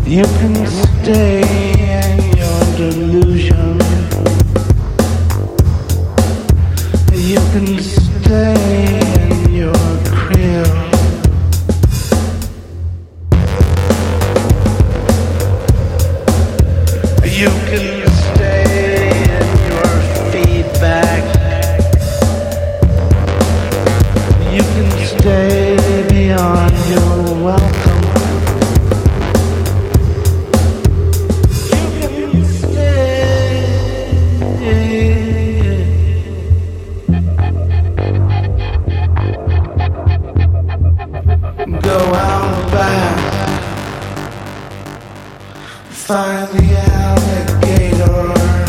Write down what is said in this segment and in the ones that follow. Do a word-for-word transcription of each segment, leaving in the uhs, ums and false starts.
You can stay in your delusion. You can stay in your crib. You can stay in your feedback. You can stay beyond your welcome. Go out back, find the alligator.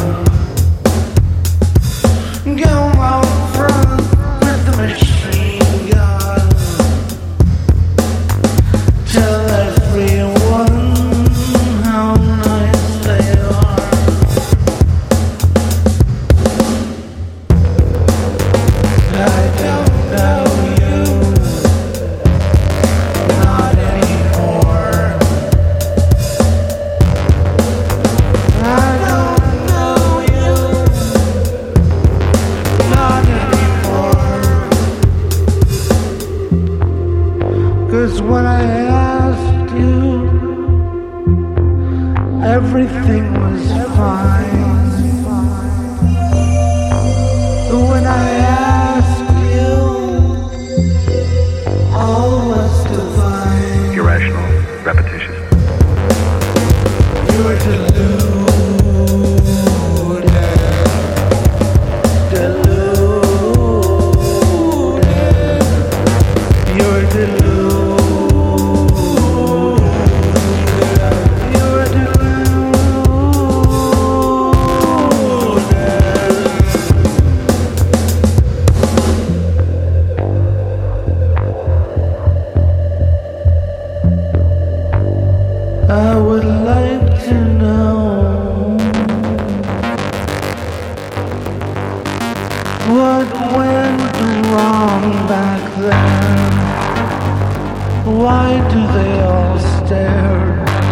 Go out front with the machine gun. Tell everyone how nice they are. I don't know you. Not anymore. I don't know you. Not anymore. 'Cause when I asked you, everything was fine. When I asked you, all was divine. Irrational, repetitious. You're deluded, deluded. You're deluded. You're deluded. I would like to know what went wrong back then. Why do they all stare?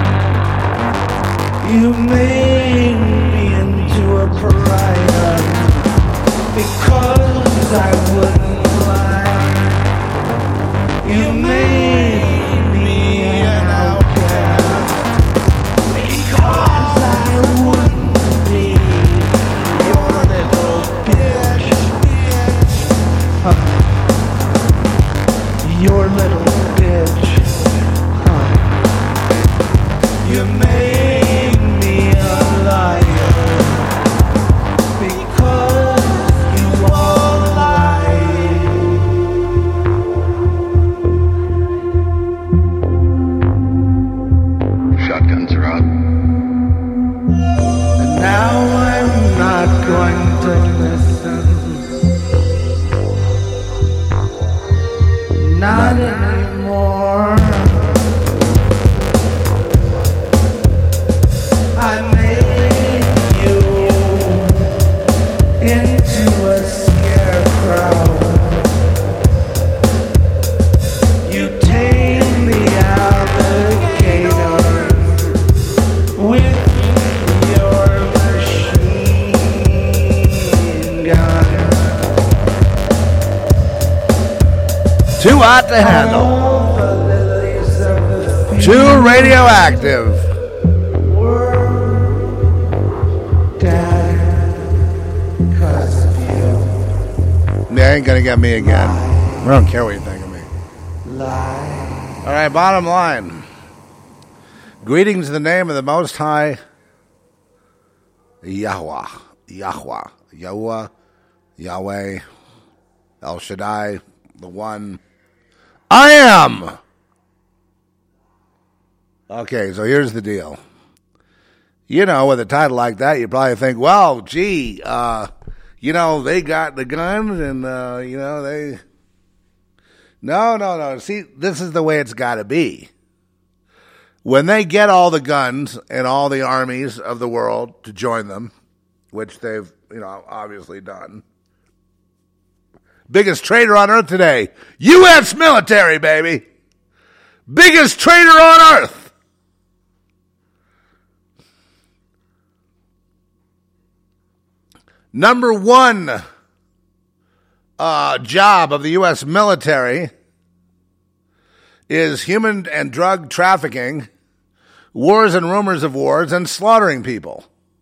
You made me into a pariah because I wouldn't lie. You made me an outcast because I wouldn't be your little bitch. Huh. Your little bitch. Huh. You made me a liar because you all lied. Shotguns are out. And now I'm not going to listen. Not anymore. I made you into a scarecrow. You tamed the alligator with your machine gun. Too hot to handle. All the lilies of the Too radioactive. were dead 'cause of you. They ain't gonna get me again. I don't care what you think of me. Lie. All right, bottom line. Greetings in the name of the Most High, Yahweh, Yahweh, Yahweh, Yahweh, El Shaddai, the One. I am. Okay, so here's the deal. You know, with a title like that, you probably think, well, gee, uh, you know, they got the guns and, uh, you know, they... No, no, no. See, this is the way it's got to be. When they get all the guns and all the armies of the world to join them, which they've, you know, obviously done. Biggest trader on earth today. U S military, baby. Biggest trader on earth. Number one uh, job of the U S military is human and drug trafficking, wars and rumors of wars, and slaughtering people.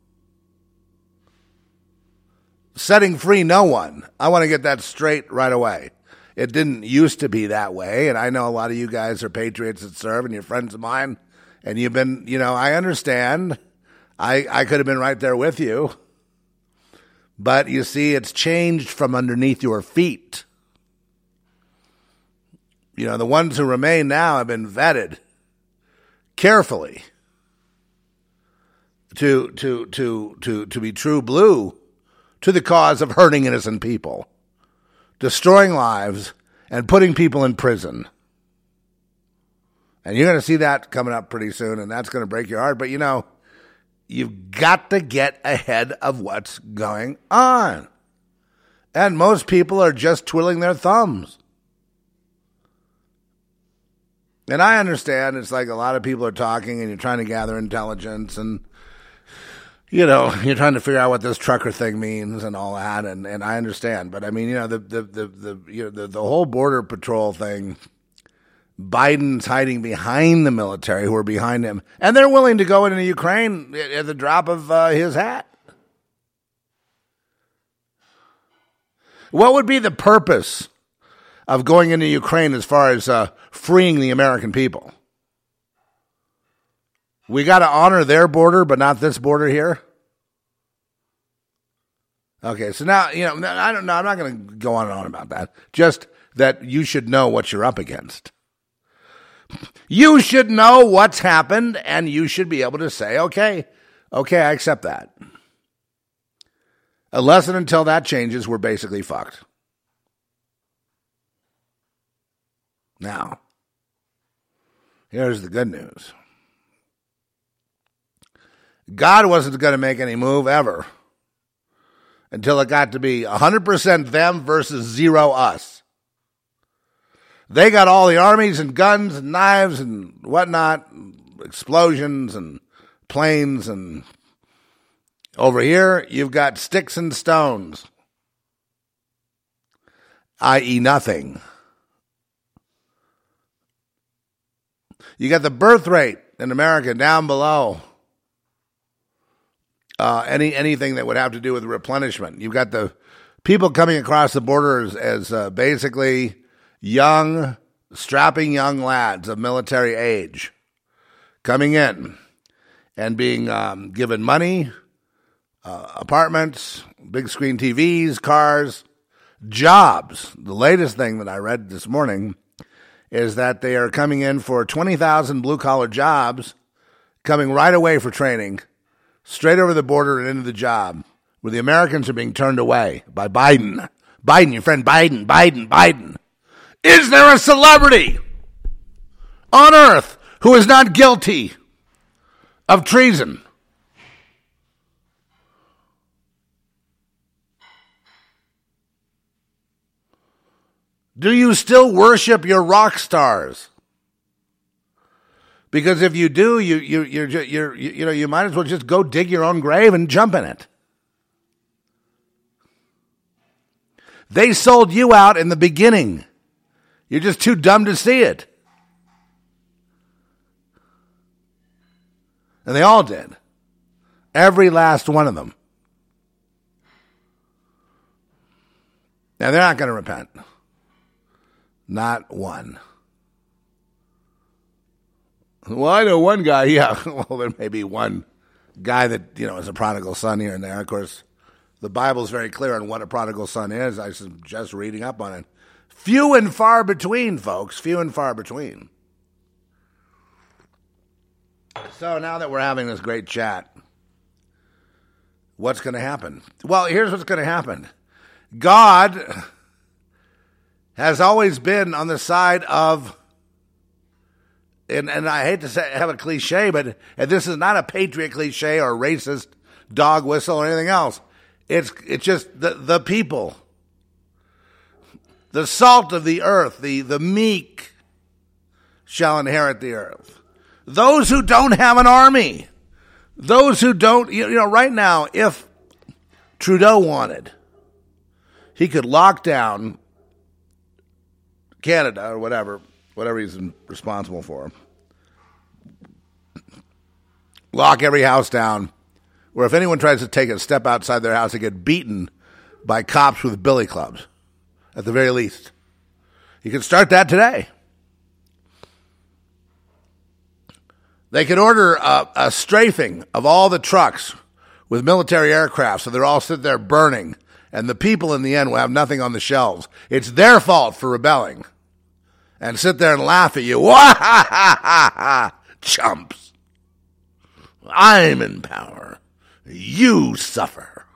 Setting free no one. I want to get that straight right away. It didn't used to be that way, and I know a lot of you guys are patriots that serve, and you're friends of mine, and you've been, you know, I understand. I, I could have been right there with you. But you see, it's changed from underneath your feet. You know, the ones who remain now have been vetted carefully to to to to to be true blue to the cause of hurting innocent people, destroying lives, and putting people in prison. And you're going to see that coming up pretty soon, and that's going to break your heart. But, you know, you've got to get ahead of what's going on. And most people are just twiddling their thumbs. And I understand it's like a lot of people are talking and you're trying to gather intelligence and, you know, you're trying to figure out what this trucker thing means and all that. And, and I understand. But I mean, you know, the, the, the, the, you know, the, the whole border patrol thing, Biden's hiding behind the military who are behind him. And they're willing to go into Ukraine at the drop of uh, his hat. What would be the purpose of going into Ukraine as far as uh, freeing the American people? We got to honor their border, but not this border here. Okay, so now, you know, I don't know. I'm not going to go on and on about that. Just that you should know what you're up against. You should know what's happened, and you should be able to say, okay, okay, I accept that. Unless and until that changes, we're basically fucked. Now, here's the good news. God wasn't going to make any move ever until it got to be one hundred percent them versus zero us. They got all the armies and guns and knives and whatnot, explosions and planes, and over here you've got sticks and stones, that is nothing. You got the birth rate in America down below uh, any anything that would have to do with replenishment. You've got the people coming across the border as, as uh, basically young, strapping young lads of military age coming in and being um, given money, uh, apartments, big screen T Vs, cars, jobs. The latest thing that I read this morning is that they are coming in for twenty thousand blue-collar jobs, coming right away for training, straight over the border and into the job, where the Americans are being turned away by Biden. Biden, your friend Biden, Biden, Biden. Is there a celebrity on earth who is not guilty of treason? Do you still worship your rock stars? Because if you do, you you you're, you're you you know you might as well just go dig your own grave and jump in it. They sold you out in the beginning. You're just too dumb to see it. And they all did. Every last one of them. Now, they're not going to repent. Not one. Well, I know one guy, yeah. Well, there may be one guy that, you know, is a prodigal son here and there. Of course, the Bible's very clear on what a prodigal son is. I was just reading up on it. Few and far between, folks. Few and far between. So now that we're having this great chat, what's going to happen? Well, here's what's going to happen. God has always been on the side of, and, and I hate to say have a cliche, but this is not a patriot cliche or racist dog whistle or anything else. It's it's just the, the people. The salt of the earth, the, the meek shall inherit the earth. Those who don't have an army, those who don't, you know, right now, if Trudeau wanted. He could lock down Canada or whatever, whatever he's responsible for. Lock every house down, where if anyone tries to take a step outside their house, they get beaten by cops with billy clubs, at the very least. You can start that today. They could order a, a strafing of all the trucks with military aircraft, so they're all sitting there burning, and the people in the end will have nothing on the shelves. It's their fault for rebelling. And sit there and laugh at you. Wah ha ha ha ha, chumps. I'm in power. You suffer.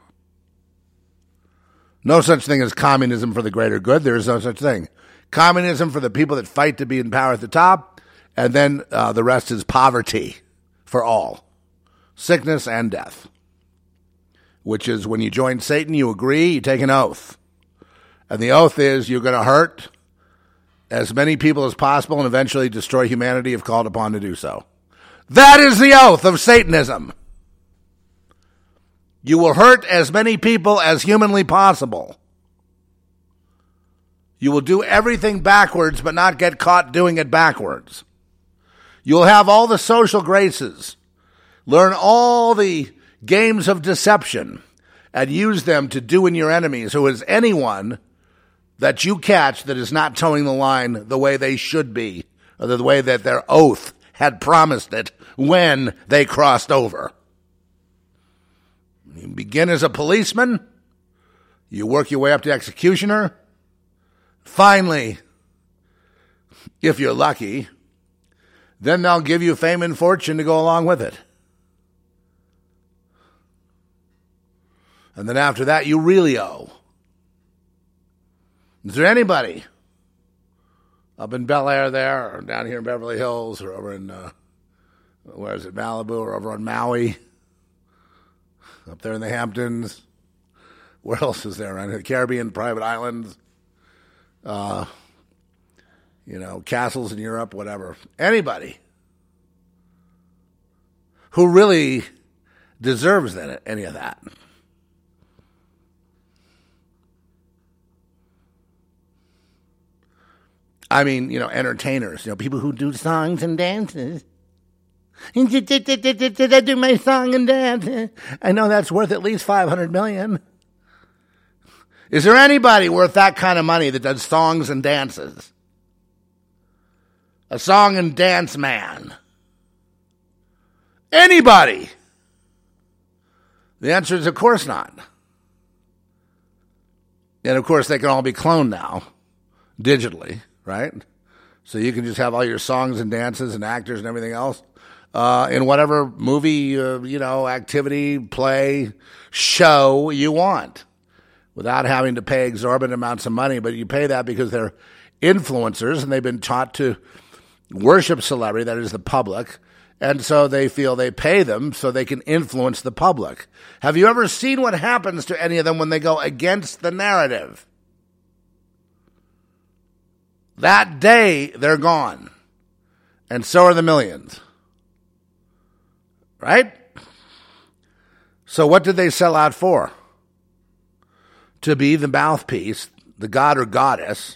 No such thing as communism for the greater good. There is no such thing. Communism for the people that fight to be in power at the top, and then uh, the rest is poverty for all. Sickness and death. Which is when you join Satan, you agree, you take an oath. And the oath is you're going to hurt as many people as possible and eventually destroy humanity if called upon to do so. That is the oath of Satanism. You will hurt as many people as humanly possible. You will do everything backwards but not get caught doing it backwards. You'll have all the social graces, learn all the games of deception, and use them to do in your enemies, who is anyone that you catch that is not towing the line the way they should be, or the way that their oath had promised it when they crossed over. You begin as a policeman, you work your way up to executioner. Finally, if you're lucky, then they'll give you fame and fortune to go along with it. And then after that, you really owe. Is there anybody up in Bel Air there, or down here in Beverly Hills, or over in, uh, where is it, Malibu, or over on Maui, up there in the Hamptons? Where else is there? Around the Caribbean, private islands, uh, you know, castles in Europe, whatever. Anybody who really deserves that, any of that. I mean, you know, entertainers, you know, people who do songs and dances. I do my song and dance. I know that's worth at least five hundred million dollars. Is there anybody worth that kind of money that does songs and dances? A song and dance man. Anybody? The answer is, of course not. And of course, they can all be cloned now, digitally. Right? So you can just have all your songs and dances and actors and everything else uh, in whatever movie, uh, you know, activity, play, show you want without having to pay exorbitant amounts of money. But you pay that because they're influencers and they've been taught to worship celebrity, that is the public. And so they feel they pay them so they can influence the public. Have you ever seen what happens to any of them when they go against the narrative? That day, they're gone. And so are the millions. Right? So what did they sell out for? To be the mouthpiece, the god or goddess,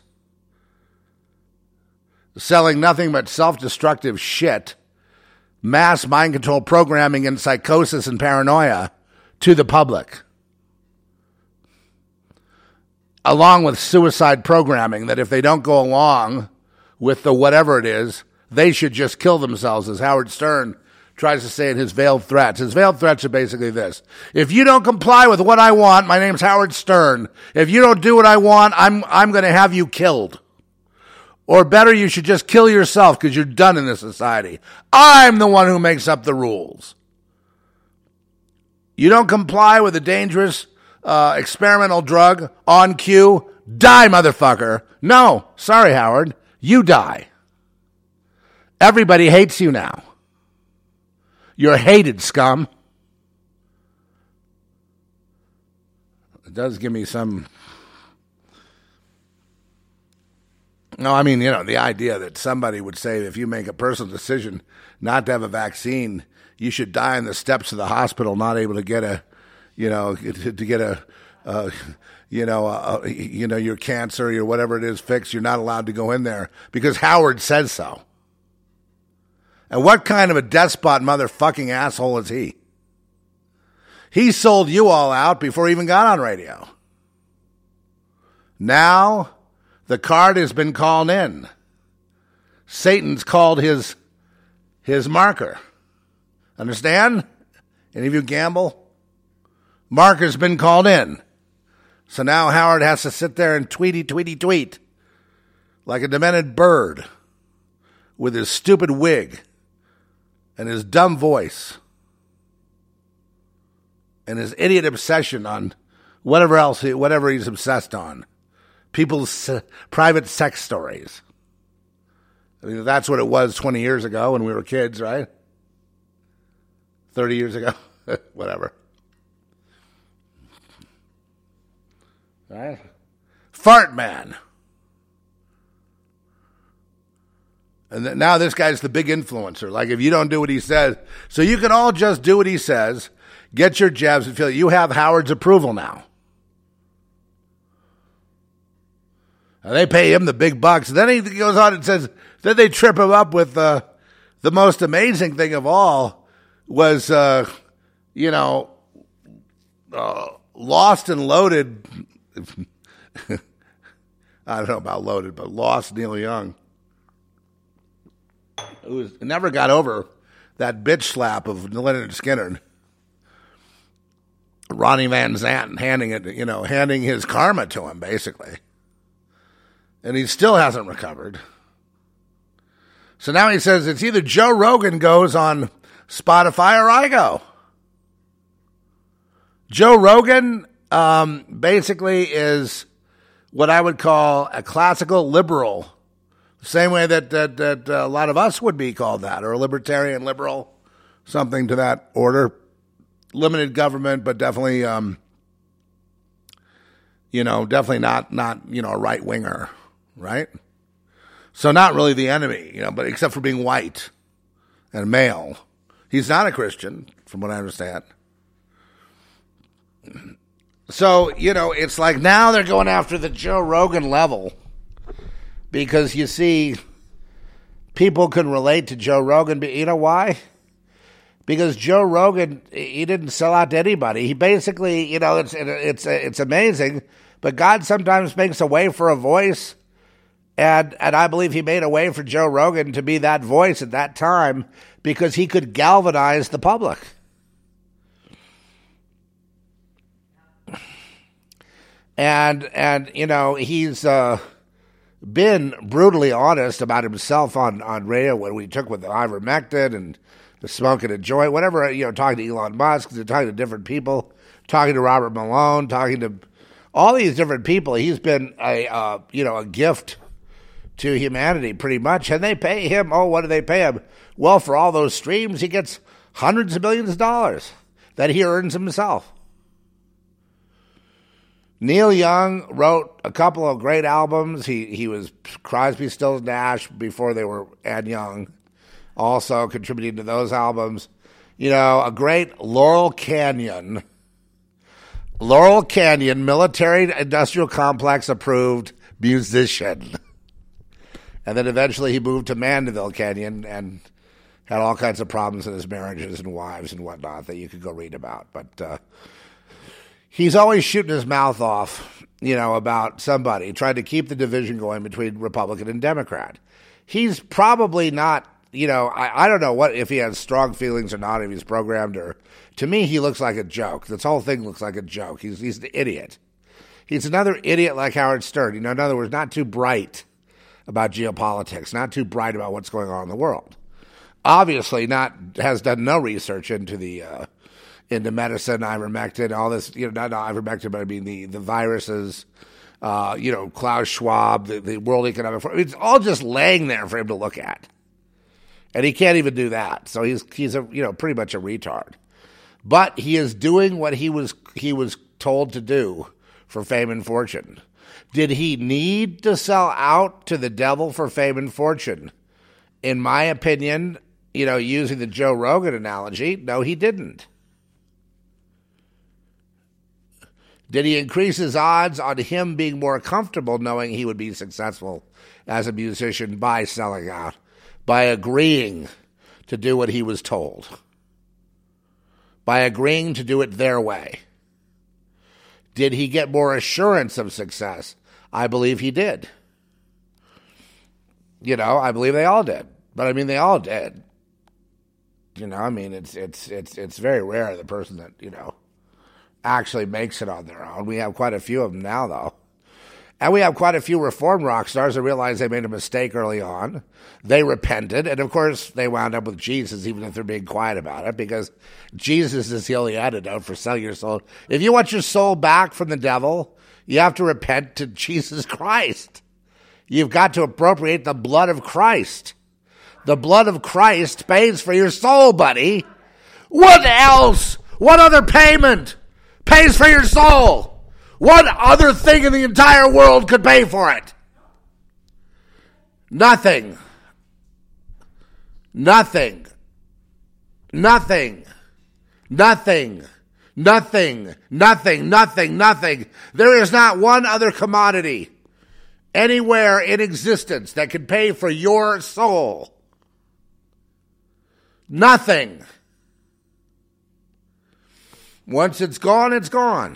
selling nothing but self-destructive shit, mass mind control programming and psychosis and paranoia to the public. Along with suicide programming that if they don't go along with the whatever it is, they should just kill themselves, as Howard Stern tries to say in his veiled threats. His veiled threats are basically this. If you don't comply with what I want, my name's Howard Stern. If you don't do what I want, I'm I'm going to have you killed. Or better, you should just kill yourself because you're done in this society. I'm the one who makes up the rules. You don't comply with a dangerous Uh, experimental drug on cue, die, motherfucker. No, sorry, Howard, you die. Everybody hates you now. You're hated, scum. It does give me some... No, I mean, you know, the idea that somebody would say if you make a personal decision not to have a vaccine, you should die in the steps of the hospital, not able to get a you know, to, to get a, uh, you know, uh, you know, your cancer, your whatever it is fixed. You're not allowed to go in there because Howard says so. And what kind of a despot motherfucking asshole is he? He sold you all out before he even got on radio. Now the card has been called in. Satan's called his his marker. Understand? Any of you gamble? Marker's been called in. So now Howard has to sit there and tweety, tweety, tweet like a demented bird with his stupid wig and his dumb voice and his idiot obsession on whatever else, he, whatever he's obsessed on. People's uh, private sex stories. I mean, that's what it was twenty years ago when we were kids, right? thirty years ago, whatever. Right? Fart man. And th- now this guy's the big influencer. Like, if you don't do what he says, so you can all just do what he says, get your jabs, and feel you have Howard's approval now. And they pay him the big bucks. Then he goes on and says, then they trip him up with uh, the most amazing thing of all was, uh, you know, uh, Lost and Loaded. I don't know about Loaded, but Lost Neil Young, who was, never got over that bitch slap of Leonard Skinner. Ronnie Van Zant handing it, you know, handing his karma to him, basically. And he still hasn't recovered. So now he says it's either Joe Rogan goes on Spotify or I go. Joe Rogan um, basically is what I would call a classical liberal, the same way that, that, that a lot of us would be called that, or a libertarian liberal, something to that order. Limited government, but definitely, um, you know, definitely not, not you know, a right-winger, right? So not really the enemy, you know, but except for being white and male. He's not a Christian, from what I understand. So, you know, it's like now they're going after the Joe Rogan level because you see people can relate to Joe Rogan. But you know why? Because Joe Rogan, he didn't sell out to anybody. He basically, you know, it's it's it's amazing, but God sometimes makes a way for a voice, and and I believe he made a way for Joe Rogan to be that voice at that time because he could galvanize the public. And, and you know, he's uh, been brutally honest about himself on, on radio when we took with the ivermectin and the smoking a joint, whatever, you know, talking to Elon Musk, talking to different people, talking to Robert Malone, talking to all these different people. He's been a, uh, you know, a gift to humanity pretty much. And they pay him, oh, what do they pay him? Well, for all those streams, he gets hundreds of millions of dollars that he earns himself. Neil Young wrote a couple of great albums. He he was Crosby, Stills, Nash before they were Ed Young, also contributing to those albums. You know, a great Laurel Canyon, Laurel Canyon military industrial complex approved musician. And then eventually he moved to Mandeville Canyon and had all kinds of problems in his marriages and wives and whatnot that you could go read about. But uh, he's always shooting his mouth off, you know, about somebody, trying to keep the division going between Republican and Democrat. He's probably not, you know, I, I don't know what if he has strong feelings or not, if he's programmed or, to me, he looks like a joke. This whole thing looks like a joke. He's he's an idiot. He's another idiot like Howard Stern. You know, in other words, not too bright about geopolitics, not too bright about what's going on in the world. Obviously, not has done no research into the uh, into medicine, ivermectin, all this. You know, not, not ivermectin, but I mean the the viruses. Uh, you know, Klaus Schwab, the, the World Economic Forum. It's all just laying there for him to look at, and he can't even do that. So he's he's a you know pretty much a retard. But he is doing what he was he was told to do for fame and fortune. Did he need to sell out to the devil for fame and fortune? In my opinion, you know, using the Joe Rogan analogy, no, he didn't. Did he increase his odds on him being more comfortable knowing he would be successful as a musician by selling out, by agreeing to do what he was told, by agreeing to do it their way? Did he get more assurance of success? I believe he did. You know, I believe they all did. But I mean, they all did. You know, I mean, it's it's it's it's very rare the person that, you know, actually makes it on their own. We have quite a few of them now, though. And we have quite a few reform rock stars that realized they made a mistake early on. They repented, and of course, they wound up with Jesus, even if they're being quiet about it, because Jesus is the only antidote for selling your soul. If you want your soul back from the devil, you have to repent to Jesus Christ. You've got to appropriate the blood of Christ. The blood of Christ pays for your soul, buddy. What else? What other payment pays for your soul? What other thing in the entire world could pay for it? Nothing. Nothing. Nothing. Nothing. Nothing. Nothing. Nothing. Nothing. There is not one other commodity anywhere in existence that can pay for your soul. Nothing. Once it's gone, it's gone.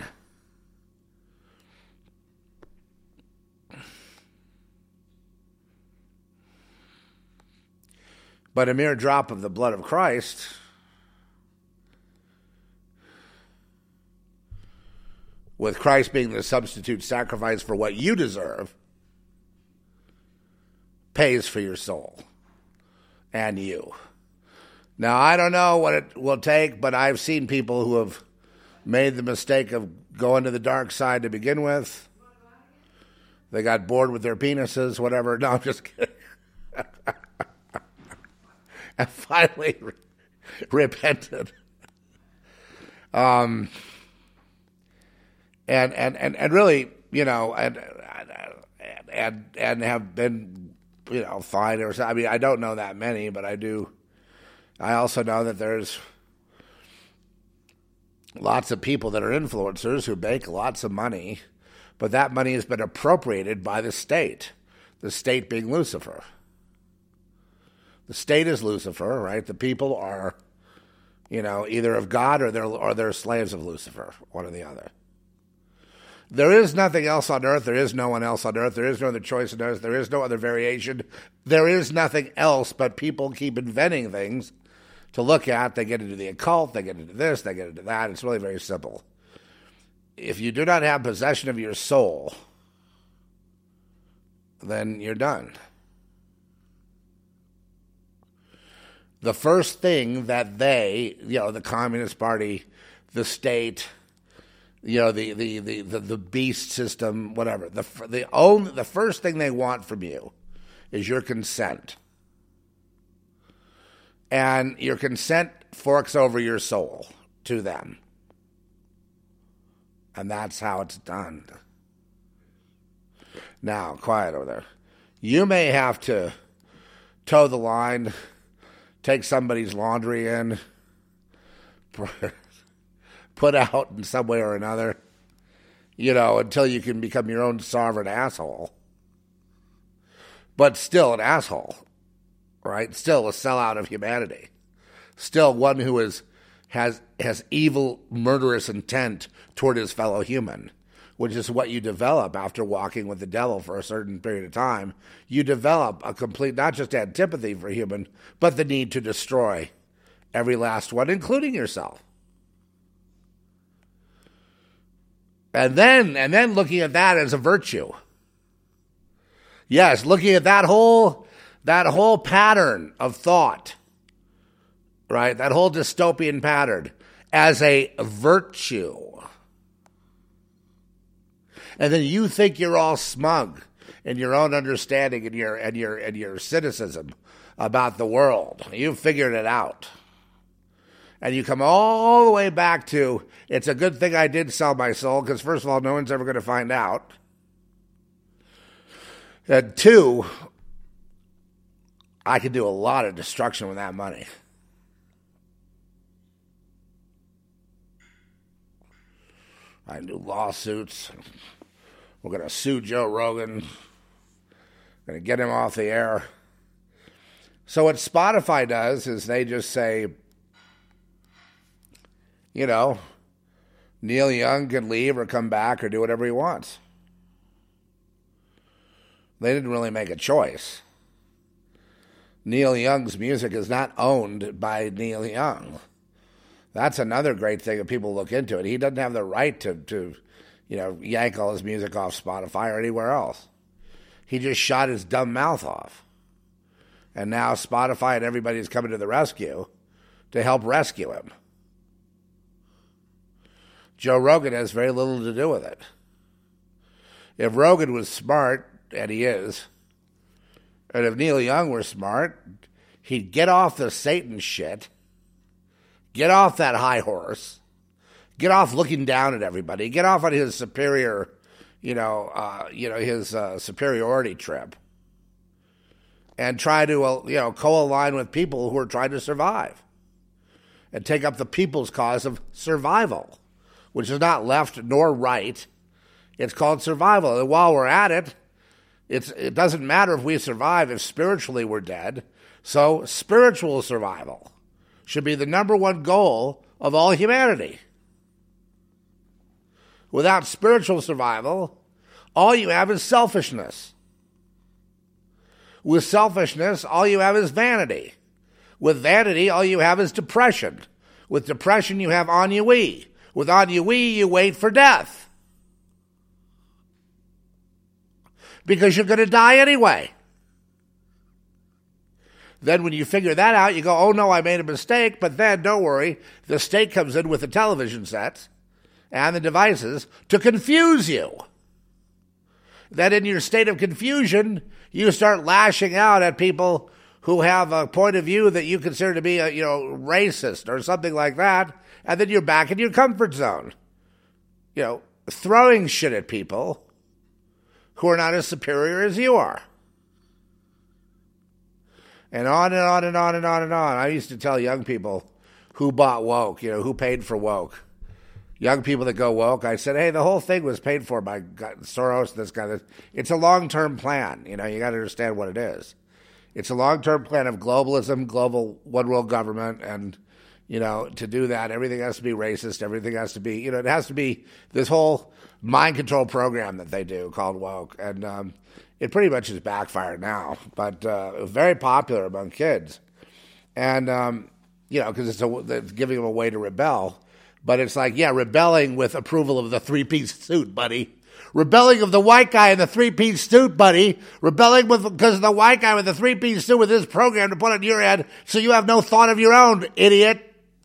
But a mere drop of the blood of Christ with Christ being the substitute sacrifice for what you deserve, pays for your soul and you. Now, I don't know what it will take, but I've seen people who have made the mistake of going to the dark side to begin with. They got bored with their penises, whatever. No, I'm just kidding. And finally re- repented. Um, and, and, and, and really, you know, and, and, and have been, you know, fine. Or I mean, I don't know that many, but I do. I also know that there's lots of people that are influencers who make lots of money, but that money has been appropriated by the state, the state being Lucifer. The state is Lucifer, right? The people are, you know, either of God or they're, or they're slaves of Lucifer, one or the other. There is nothing else on earth. There is no one else on earth. There is no other choice on earth. There is no other variation. There is nothing else, but people keep inventing things to look at. They get into the occult, they get into this, they get into that. It's really very simple. If you do not have possession of your soul, then you're done. The first thing that they, you know, the Communist Party, the state, you know, the the the the, the beast system, whatever, the the only the first thing they want from you is your consent. And your consent forks over your soul to them. And that's how it's done. Now, quiet over there. You may have to toe the line, take somebody's laundry in, put out in some way or another, you know, until you can become your own sovereign asshole. But still an asshole. Right? Still a sellout of humanity. Still one who is has has evil, murderous intent toward his fellow human, which is what you develop after walking with the devil for a certain period of time. You develop a complete, not just antipathy for human, but the need to destroy every last one, including yourself. And then, and then looking at that as a virtue. Yes, looking at that whole... That whole pattern of thought, right? That whole dystopian pattern as a virtue. And then you think you're all smug in your own understanding and your and your and your cynicism about the world. You've figured it out. And you come all the way back to, it's a good thing I did sell my soul, because first of all, no one's ever going to find out. And two, I could do a lot of destruction with that money. I do lawsuits. We're going to sue Joe Rogan. Going to get him off the air. So what Spotify does is they just say, you know, Neil Young can leave or come back or do whatever he wants. They didn't really make a choice. Neil Young's music is not owned by Neil Young. That's another great thing if people look into it. He doesn't have the right to, to, you know, yank all his music off Spotify or anywhere else. He just shot his dumb mouth off. And now Spotify and everybody's coming to the rescue to help rescue him. Joe Rogan has very little to do with it. If Rogan was smart, and he is, and if Neil Young were smart, he'd get off the Satan shit, get off that high horse, get off looking down at everybody, get off on his superior, you know, uh, you know, his uh, superiority trip, and try to, uh, you know, co-align with people who are trying to survive, and take up the people's cause of survival, which is not left nor right. It's called survival. And while we're at it, it's, it doesn't matter if we survive if spiritually we're dead. So spiritual survival should be the number one goal of all humanity. Without spiritual survival, all you have is selfishness. With selfishness, all you have is vanity. With vanity, all you have is depression. With depression, you have ennui. With ennui, you wait for death. Because you're going to die anyway. Then when you figure that out, you go, oh no, I made a mistake. But then, don't worry, the state comes in with the television sets and the devices to confuse you. Then in your state of confusion, you start lashing out at people who have a point of view that you consider to be a, you know, racist or something like that. And then you're back in your comfort zone. You know, throwing shit at people who are not as superior as you are. And on and on and on and on and on. I used to tell young people who bought woke, you know, who paid for woke. Young people that go woke, I said, hey, the whole thing was paid for by Soros, this guy. It's a long-term plan. You know, you got to understand what it is. It's a long-term plan of globalism, global one-world government, and, you know, to do that, everything has to be racist, everything has to be, you know, it has to be this whole mind control program that they do called woke. And um, it pretty much is backfired now, but uh, very popular among kids. And, um, you know, because it's, it's giving them a way to rebel. But it's like, yeah, rebelling with approval of the three-piece suit, buddy. Rebelling of the white guy in the three-piece suit, buddy. Rebelling with because of the white guy with the three-piece suit with his program to put on your head so you have no thought of your own, idiot.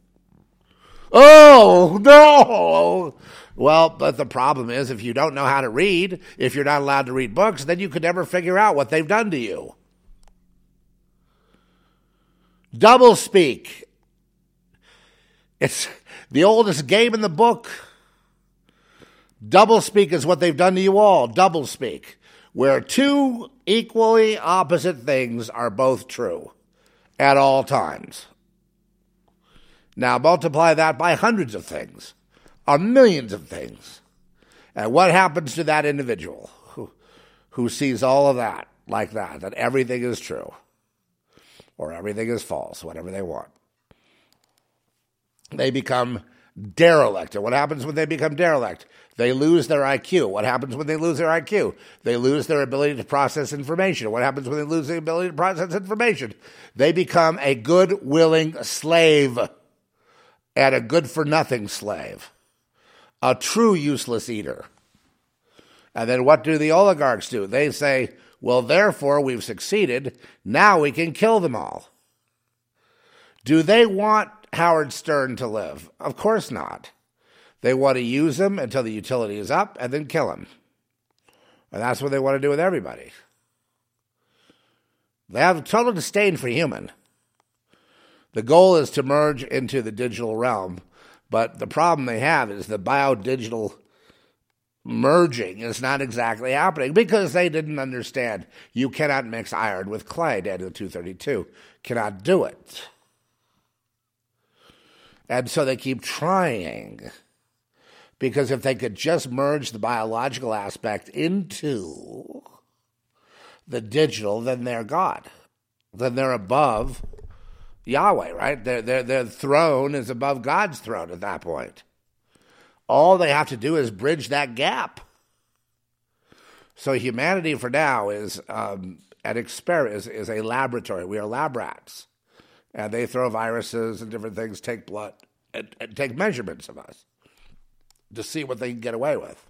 Oh, no. Well, but the problem is if you don't know how to read, if you're not allowed to read books, then you could never figure out what they've done to you. Doublespeak. It's the oldest game in the book. Doublespeak is what they've done to you all. Doublespeak, where two equally opposite things are both true at all times. Now multiply that by hundreds of things, or millions of things. And what happens to that individual who, who sees all of that like that, that everything is true or everything is false, whatever they want? They become derelict. And what happens when they become derelict? They lose their I Q. What happens when they lose their I Q? They lose their ability to process information. What happens when they lose the ability to process information? They become a good, willing slave and a good-for-nothing slave, a true useless eater. And then what do the oligarchs do? They say, well, therefore, we've succeeded. Now we can kill them all. Do they want Howard Stern to live? Of course not. They want to use him until the utility is up and then kill him. And that's what they want to do with everybody. They have total disdain for human. The goal is to merge into the digital realm, but the problem they have is the bio-digital merging is not exactly happening because they didn't understand. You cannot mix iron with clay, Daniel two thirty-two. Cannot do it. And so they keep trying Because if they could just merge the biological aspect into the digital, then they're God. Then they're above Yahweh, right? Their, their, their throne is above God's throne at that point. All they have to do is bridge that gap. So humanity for now is um, an experiment, is, is a laboratory. We are lab rats. And they throw viruses and different things, take blood, and, and take measurements of us to see what they can get away with.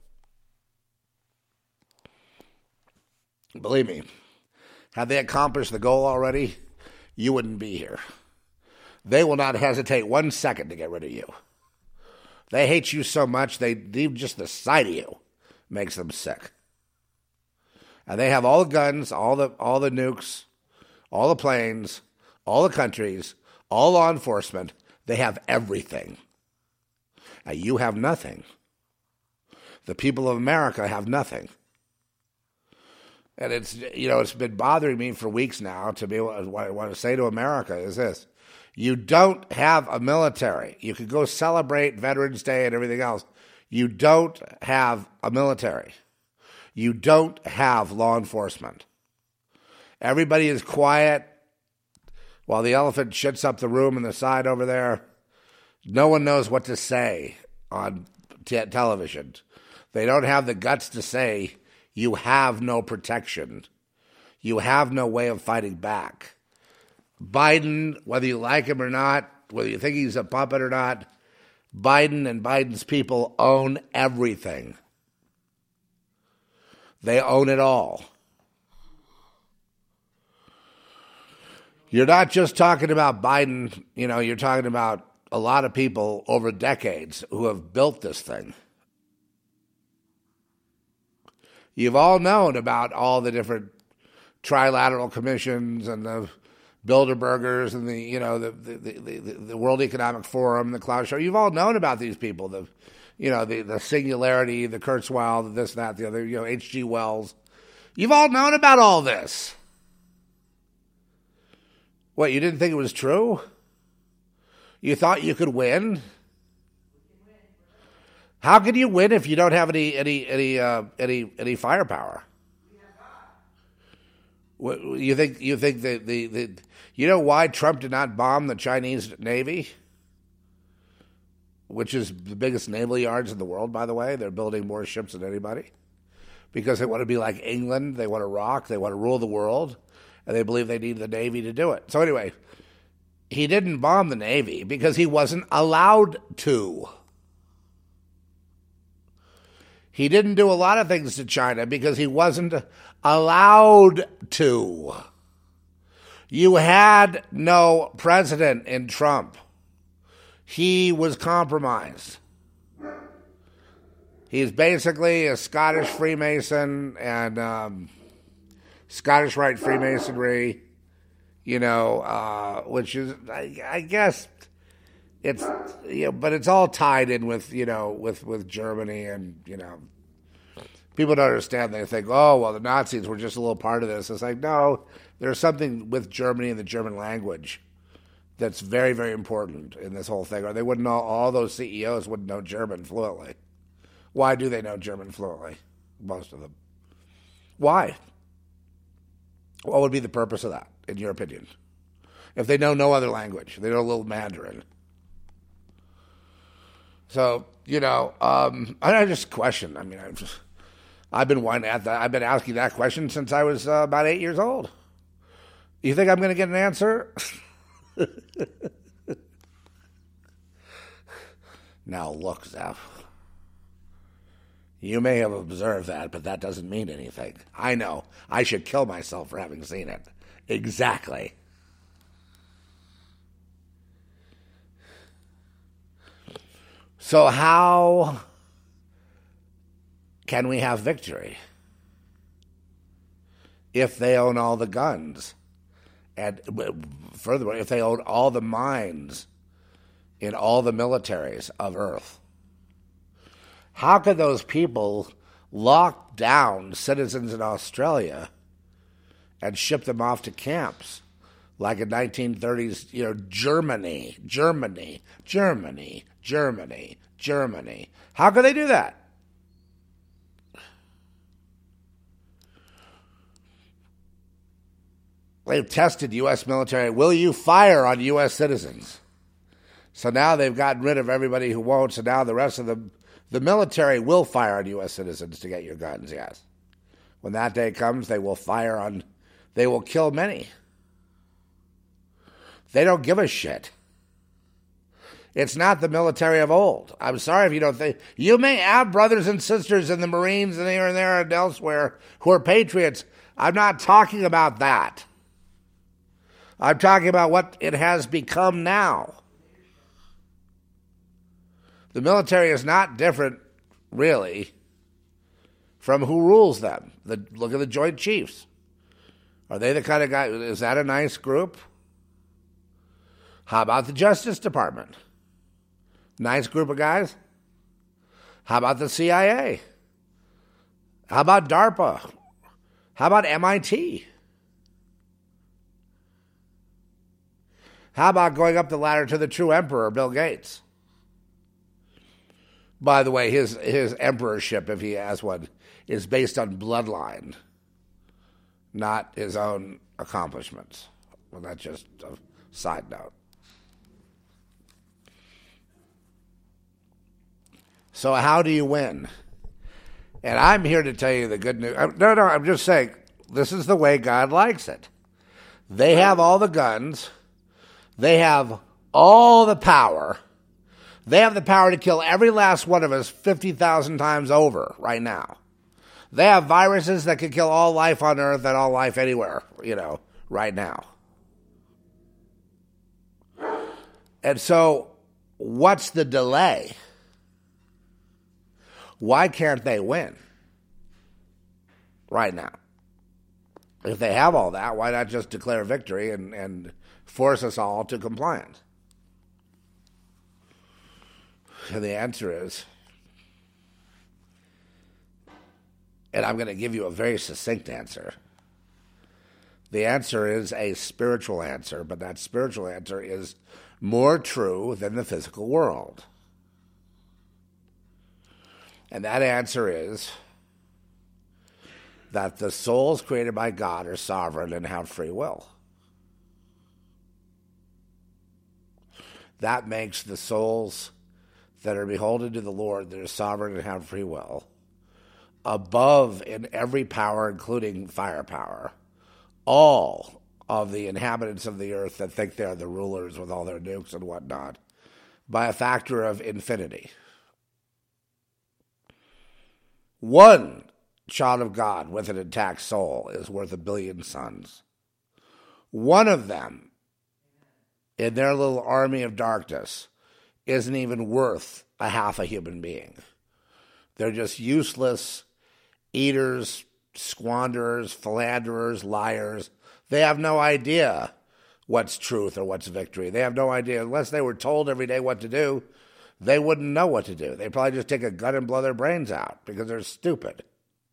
Believe me, had they accomplished the goal already, you wouldn't be here. They will not hesitate one second to get rid of you. They hate you so much, they even just the sight of you makes them sick. And they have all the guns, all the all the nukes, all the planes, all the countries, all law enforcement. They have everything. Now, you have nothing. The people of America have nothing. And it's, you know, it's been bothering me for weeks now to be able to, what I want to say to America is this. You don't have a military. You could go celebrate Veterans Day and everything else. You don't have a military. You don't have law enforcement. Everybody is quiet while the elephant shits up the room in the side over there. No one knows what to say on t- television. They don't have the guts to say, you have no protection. You have no way of fighting back. Biden, whether you like him or not, whether you think he's a puppet or not, Biden and Biden's people own everything. They own it all. You're not just talking about Biden, you know, you're talking about a lot of people over decades who have built this thing. You've all known about all the different trilateral commissions and the Bilderbergers and the, you know, the the, the, the, the World Economic Forum, the Klaus Schwab. You've all known about these people, the, you know, the, the Singularity, the Kurzweil, the this, that, the other, you know, H G Wells. You've all known about all this. What, you didn't think it was true? You thought you could win? How can you win if you don't have any any any uh, any any firepower? What, you think you think that the, the you know why Trump did not bomb the Chinese Navy, which is the biggest naval yards in the world, by the way? They're building more ships than anybody because they want to be like England. They want to rock. They want to rule the world, and they believe they need the Navy to do it. So anyway, he didn't bomb the Navy because he wasn't allowed to. He didn't do a lot of things to China because he wasn't allowed to. You had no president in Trump. He was compromised. He's basically a Scottish Freemason and um, Scottish Rite Freemasonry, you know, uh, which is, I, I guess, it's, you know, but it's all tied in with, you know, with, with Germany and, you know, people don't understand. They think, oh, well, the Nazis were just a little part of this. It's like, no, there's something with Germany and the German language that's very, very important in this whole thing. Or they wouldn't know, all those C E Os wouldn't know German fluently. Why do they know German fluently? Most of them. Why? What would be the purpose of that, in your opinion? If they know no other language, they know a little Mandarin. So, you know, um, I just question. I mean, I've just, I've been wondering at that. I've been asking that question since I was uh, about eight years old. You think I'm going to get an answer? Now, look, Zeph. You may have observed that, but that doesn't mean anything. I know. I should kill myself for having seen it. Exactly. So how can we have victory if they own all the guns? And furthermore, if they own all the mines in all the militaries of Earth? How could those people lock down citizens in Australia and ship them off to camps like in nineteen thirties, you know, Germany, Germany, Germany, Germany, Germany. How could they do that? They've tested U S military. Will you fire on U S citizens? So now they've gotten rid of everybody who won't. So now the rest of the the military will fire on U S citizens to get your guns. Yes, when that day comes, they will fire on. They will kill many. They don't give a shit. It's not the military of old. I'm sorry if you don't think. You may have brothers and sisters in the Marines and here and there and elsewhere who are patriots. I'm not talking about that. I'm talking about what it has become now. The military is not different, really, from who rules them. The, look at the Joint Chiefs. Are they the kind of guy? Is that a nice group? How about the Justice Department? Nice group of guys? How about the C I A? How about DARPA? How about M I T? How about going up the ladder to the true emperor, Bill Gates? By the way, his his emperorship, if he has one, is based on bloodline, not his own accomplishments. Well, that's just a side note. So how do you win? And I'm here to tell you the good news. No, no, I'm just saying, this is the way God likes it. They have all the guns. They have all the power. They have the power to kill every last one of us fifty thousand times over right now. They have viruses that can kill all life on Earth and all life anywhere, you know, right now. And so, what's the delay? Why can't they win right now? If they have all that, why not just declare victory and, and force us all to compliance? And the answer is, and I'm going to give you a very succinct answer. The answer is a spiritual answer, but that spiritual answer is more true than the physical world. And that answer is that the souls created by God are sovereign and have free will. That makes the souls that are beholden to the Lord, that are sovereign and have free will, above in every power, including firepower, all of the inhabitants of the earth that think they're the rulers with all their nukes and whatnot, by a factor of infinity. One child of God with an intact soul is worth a billion sons. One of them, in their little army of darkness, isn't even worth a half a human being. They're just useless eaters, squanderers, philanderers, liars. They have no idea what's truth or what's victory. They have no idea. Unless they were told every day what to do, they wouldn't know what to do. They'd probably just take a gun and blow their brains out because they're stupid.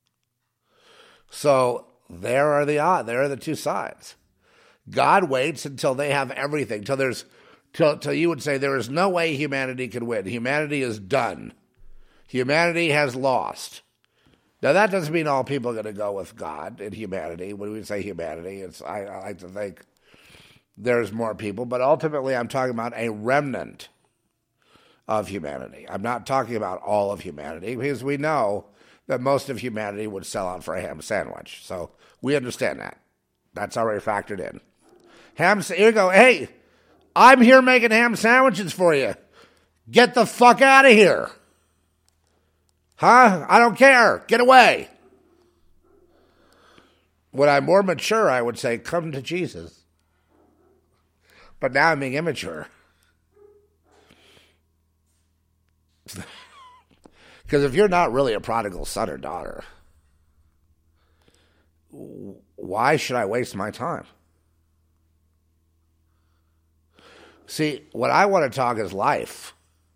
So there are the odd. There are the two sides. God waits until they have everything, till there's, till, till you would say there is no way humanity can win. Humanity is done. Humanity has lost. Now that doesn't mean all people are going to go with God in humanity. When we say humanity, it's I, I like to think there's more people, but ultimately I'm talking about a remnant of humanity. I'm not talking about all of humanity, because we know that most of humanity would sell out for a ham sandwich. So we understand that. That's already factored in. Ham, here you go. Hey, I'm here making ham sandwiches for you. Get the fuck out of here. Huh? I don't care. Get away. When I'm more mature, I would say, come to Jesus. But now I'm being immature. Because if you're not really a prodigal son or daughter, why should I waste my time? See, what I want to talk is life.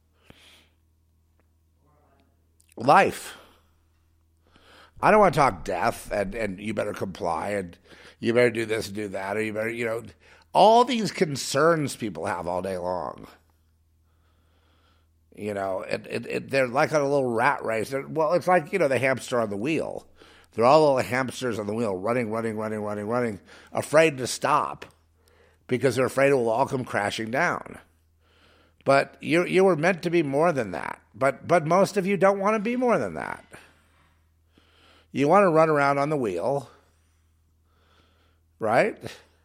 Life. I don't want to talk death and, and you better comply and you better do this and do that, or you better, you know, all these concerns people have all day long. You know, it, it, it, they're like on a little rat race. They're, well, it's like, you know, the hamster on the wheel. They're all little hamsters on the wheel, running, running, running, running, running, afraid to stop because they're afraid it will all come crashing down. But you you were meant to be more than that. But but most of you don't want to be more than that. You want to run around on the wheel, right?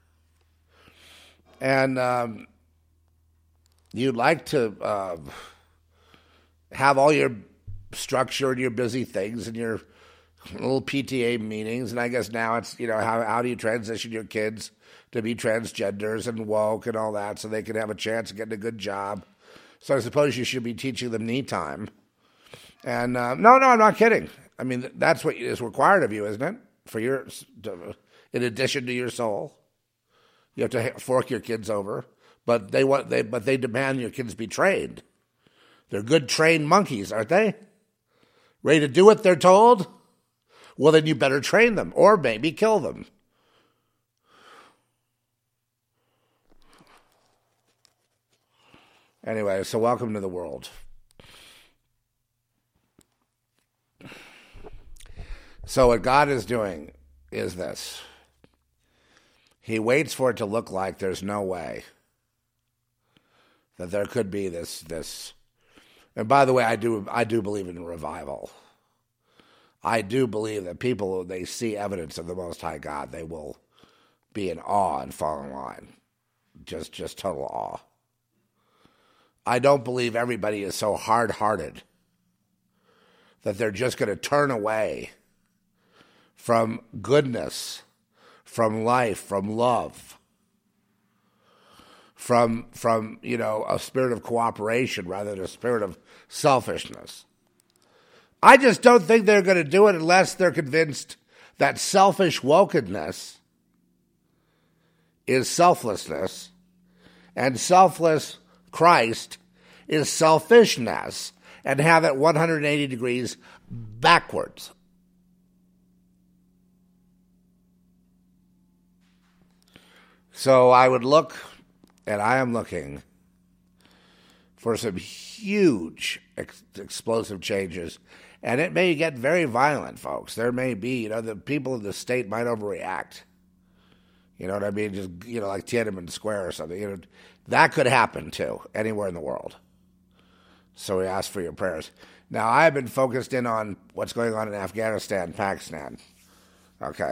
And um, you'd like to uh, have all your structure and your busy things and your little P T A meetings. And I guess now it's, you know, how how do you transition your kids to be transgenders and woke and all that so they can have a chance of getting a good job. So I suppose you should be teaching them knee time. And uh, no, no, I'm not kidding. I mean, that's what is required of you, isn't it? For your, to, in addition to your soul, you have to fork your kids over. But they want they but they demand your kids be trained. They're good trained monkeys, aren't they? Ready to do what they're told? Well, then you better train them, or maybe kill them. Anyway, so welcome to the world. So what God is doing is this. He waits for it to look like there's no way that there could be this this. And by the way, I do I do believe in revival. I do believe that people, they see evidence of the Most High God, they will be in awe and fall in line. Just just total awe. I don't believe everybody is so hard-hearted that they're just going to turn away from goodness, from life, from love, from, from you know, a spirit of cooperation rather than a spirit of selfishness. I just don't think they're going to do it unless they're convinced that selfish wokeness is selflessness, and selfless Christ is selfishness, and have it one hundred eighty degrees backwards. So I would look, and I am looking, for some huge ex- explosive changes. And it may get very violent, folks. There may be, you know, the people in the state might overreact. You know what I mean? Just, you know, like Tiananmen Square or something. You know, that could happen, too, anywhere in the world. So we ask for your prayers. Now, I've been focused in on what's going on in Afghanistan, Pakistan. Okay.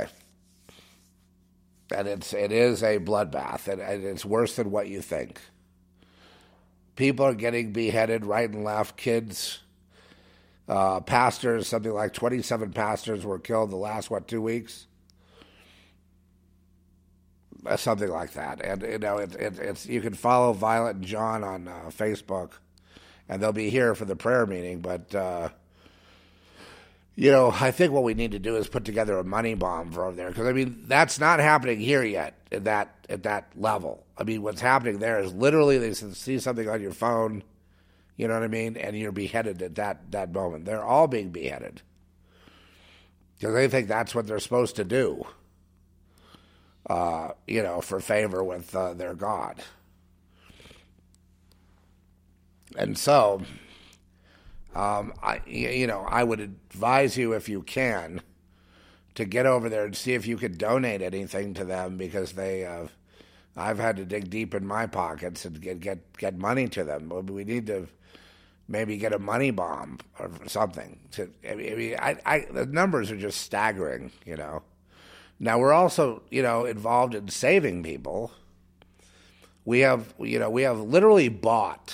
And it's, it is a bloodbath, and, and it's worse than what you think. People are getting beheaded right and left. Kids, uh, pastors, something like twenty-seven pastors were killed the last, what, two weeks? Something like that. And, you know, it, it, it's you can follow Violet and John on uh, Facebook, and they'll be here for the prayer meeting. But, uh, you know, I think what we need to do is put together a money bomb for over there. Because, I mean, that's not happening here yet at that, at that level. I mean, what's happening there is literally they see something on your phone, you know what I mean, and you're beheaded at that, that moment. They're all being beheaded because they think that's what they're supposed to do. Uh, you know, for favor with uh, their God. And so, um, I, you know, I would advise you, if you can, to get over there and see if you could donate anything to them, because they, uh, I've had to dig deep in my pockets and get, get, get money to them. We need to maybe get a money bomb or something. To, I mean, I, I, the numbers are just staggering, you know. Now, we're also, you know, involved in saving people. We have, you know, we have literally bought,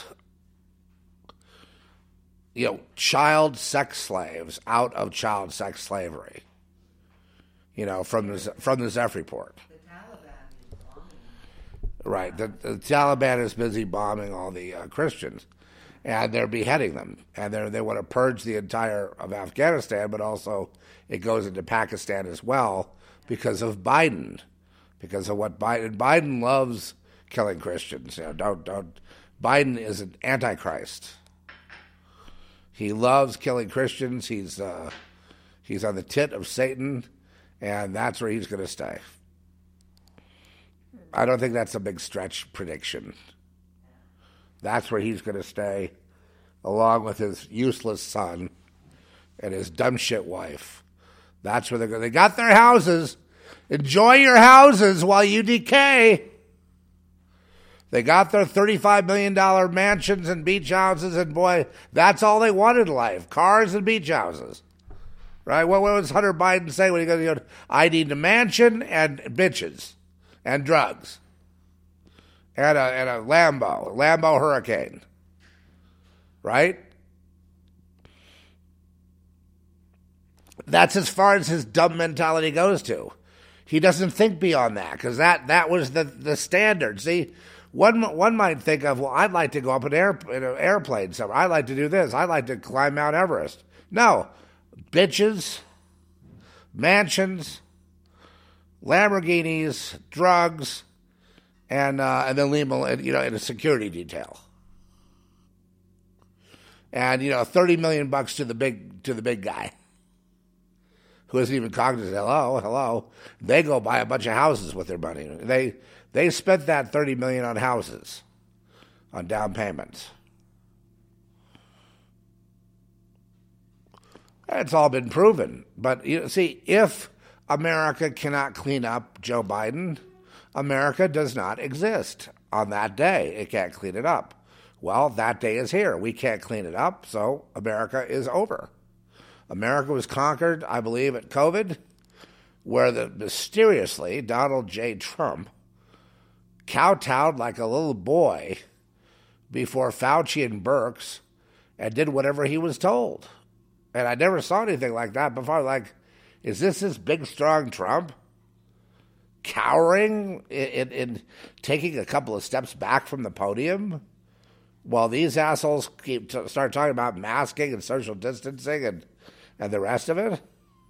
you know, child sex slaves out of child sex slavery, you know, from the, from the Zeph report. The Taliban is bombing. Right. The, the Taliban is busy bombing all the uh, Christians, and they're beheading them. And they they want to purge the entire of Afghanistan, but also it goes into Pakistan as well, because of Biden, because of what Biden, Biden loves killing Christians. You know, don't, don't, Biden is an antichrist. He loves killing Christians. He's, uh, he's on the tit of Satan, and that's where he's going to stay. I don't think that's a big stretch prediction. That's where he's going to stay. along with his useless son and his dumb shit wife. That's where they're going. They got their houses. Enjoy your houses while you decay. They got their thirty-five million dollars mansions and beach houses, and boy, that's all they wanted in life, cars and beach houses. Right? What, what was Hunter Biden say when he goes, you know, I need a mansion and bitches and drugs and a, and a Lambo, a Lambo Hurricane. Right? That's as far as his dumb mentality goes to. He doesn't think beyond that because that, that was the, the standard. See, one one might think of, well, I'd like to go up in, air, in an airplane somewhere. I'd like to do this. I'd like to climb Mount Everest. No. Bitches, mansions, Lamborghinis, drugs, and uh, and then leave them, you know, in a security detail. And, you know, thirty million bucks to the big to the big guy, who isn't even cognizant. Hello, hello. They go buy a bunch of houses with their money. They they spent that thirty million on houses, on down payments. It's all been proven. But you know, see, if America cannot clean up Joe Biden, America does not exist on that day. It can't clean it up. Well, that day is here. We can't clean it up, so America is over. America was conquered, I believe, at COVID, where the mysteriously Donald J. Trump kowtowed like a little boy before Fauci and Birx and did whatever he was told. And I never saw anything like that before. Like, is this this big, strong Trump cowering in, in, in taking a couple of steps back from the podium while these assholes keep t- start talking about masking and social distancing and, and the rest of it?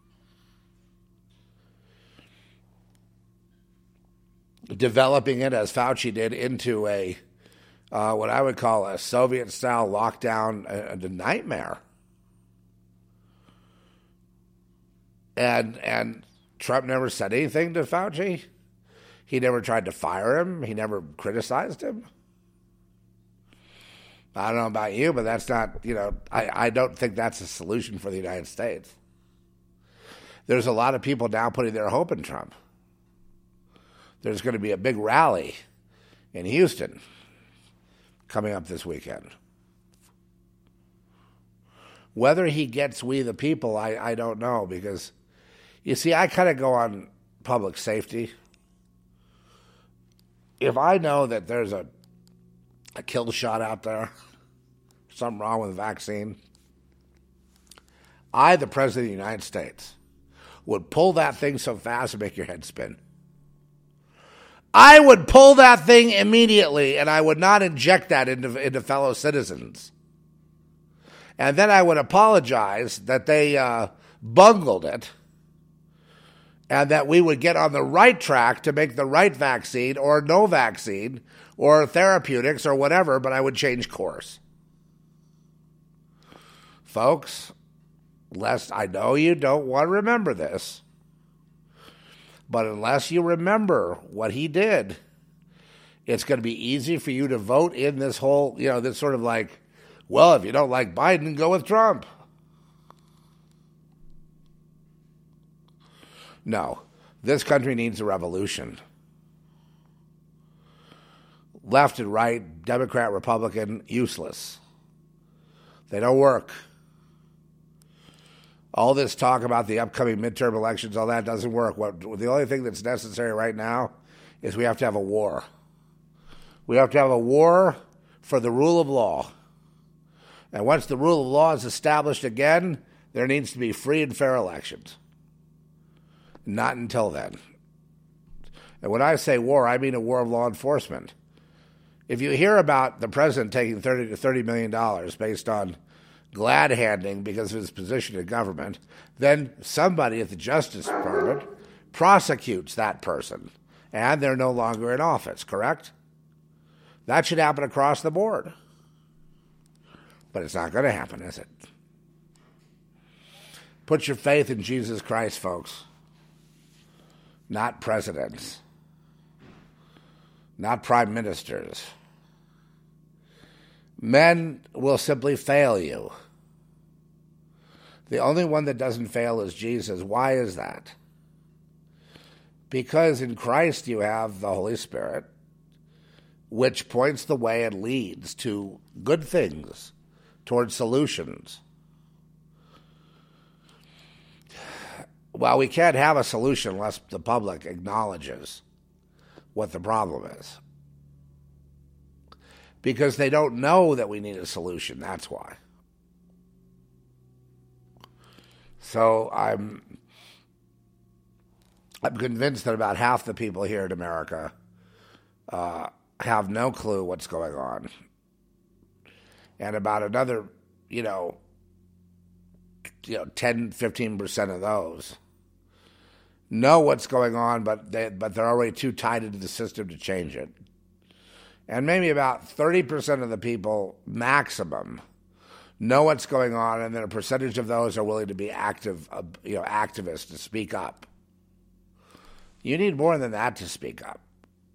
Developing it, as Fauci did, into a uh, what I would call a Soviet-style lockdown, a, a nightmare. And and Trump never said anything to Fauci. He never tried to fire him. He never criticized him. I don't know about you, but that's not, you know, I, I don't think that's a solution for the United States. There's a lot of people now putting their hope in Trump. There's going to be a big rally in Houston coming up this weekend. Whether he gets we the people, I, I don't know, because, you see, I kind of go on public safety. If I know that there's a, a kill shot out there, something wrong with the vaccine, I, the President of the United States, would pull that thing so fast and make your head spin. I would pull that thing immediately, and I would not inject that into, into fellow citizens. And then I would apologize that they uh, bungled it, and that we would get on the right track to make the right vaccine or no vaccine or therapeutics or whatever, but I would change course. Folks, lest I know you don't want to remember this, but unless you remember what he did, it's going to be easy for you to vote in this whole, you know, this sort of like, well, if you don't like Biden, go with Trump. No, this country needs a revolution. Left and right, Democrat, Republican, useless. They don't work. All this talk about the upcoming midterm elections, all that doesn't work. What, the only thing that's necessary right now is we have to have a war. We have to have a war for the rule of law. And once the rule of law is established again, there needs to be free and fair elections. Not until then. And when I say war, I mean a war of law enforcement. If you hear about the president taking thirty to thirty million dollars based on glad handing because of his position in government, then somebody at the Justice Department prosecutes that person, and they're no longer in office, correct? That should happen across the board. But it's not going to happen, is it? Put your faith in Jesus Christ, folks. Not presidents. Not prime ministers. Men will simply fail you. The only one that doesn't fail is Jesus. Why is that? Because in Christ you have the Holy Spirit, which points the way and leads to good things, towards solutions. Well, we can't have a solution unless the public acknowledges what the problem is. Because they don't know that we need a solution, that's why. So I'm I'm convinced that about half the people here in America uh, have no clue what's going on. And about another, you know, you know, ten, fifteen percent of those know what's going on, but they, but they're already too tied into the system to change it. And maybe about thirty percent of the people, maximum, know what's going on, and then a percentage of those are willing to be active, uh, you know, activists to speak up. You need more than that to speak up.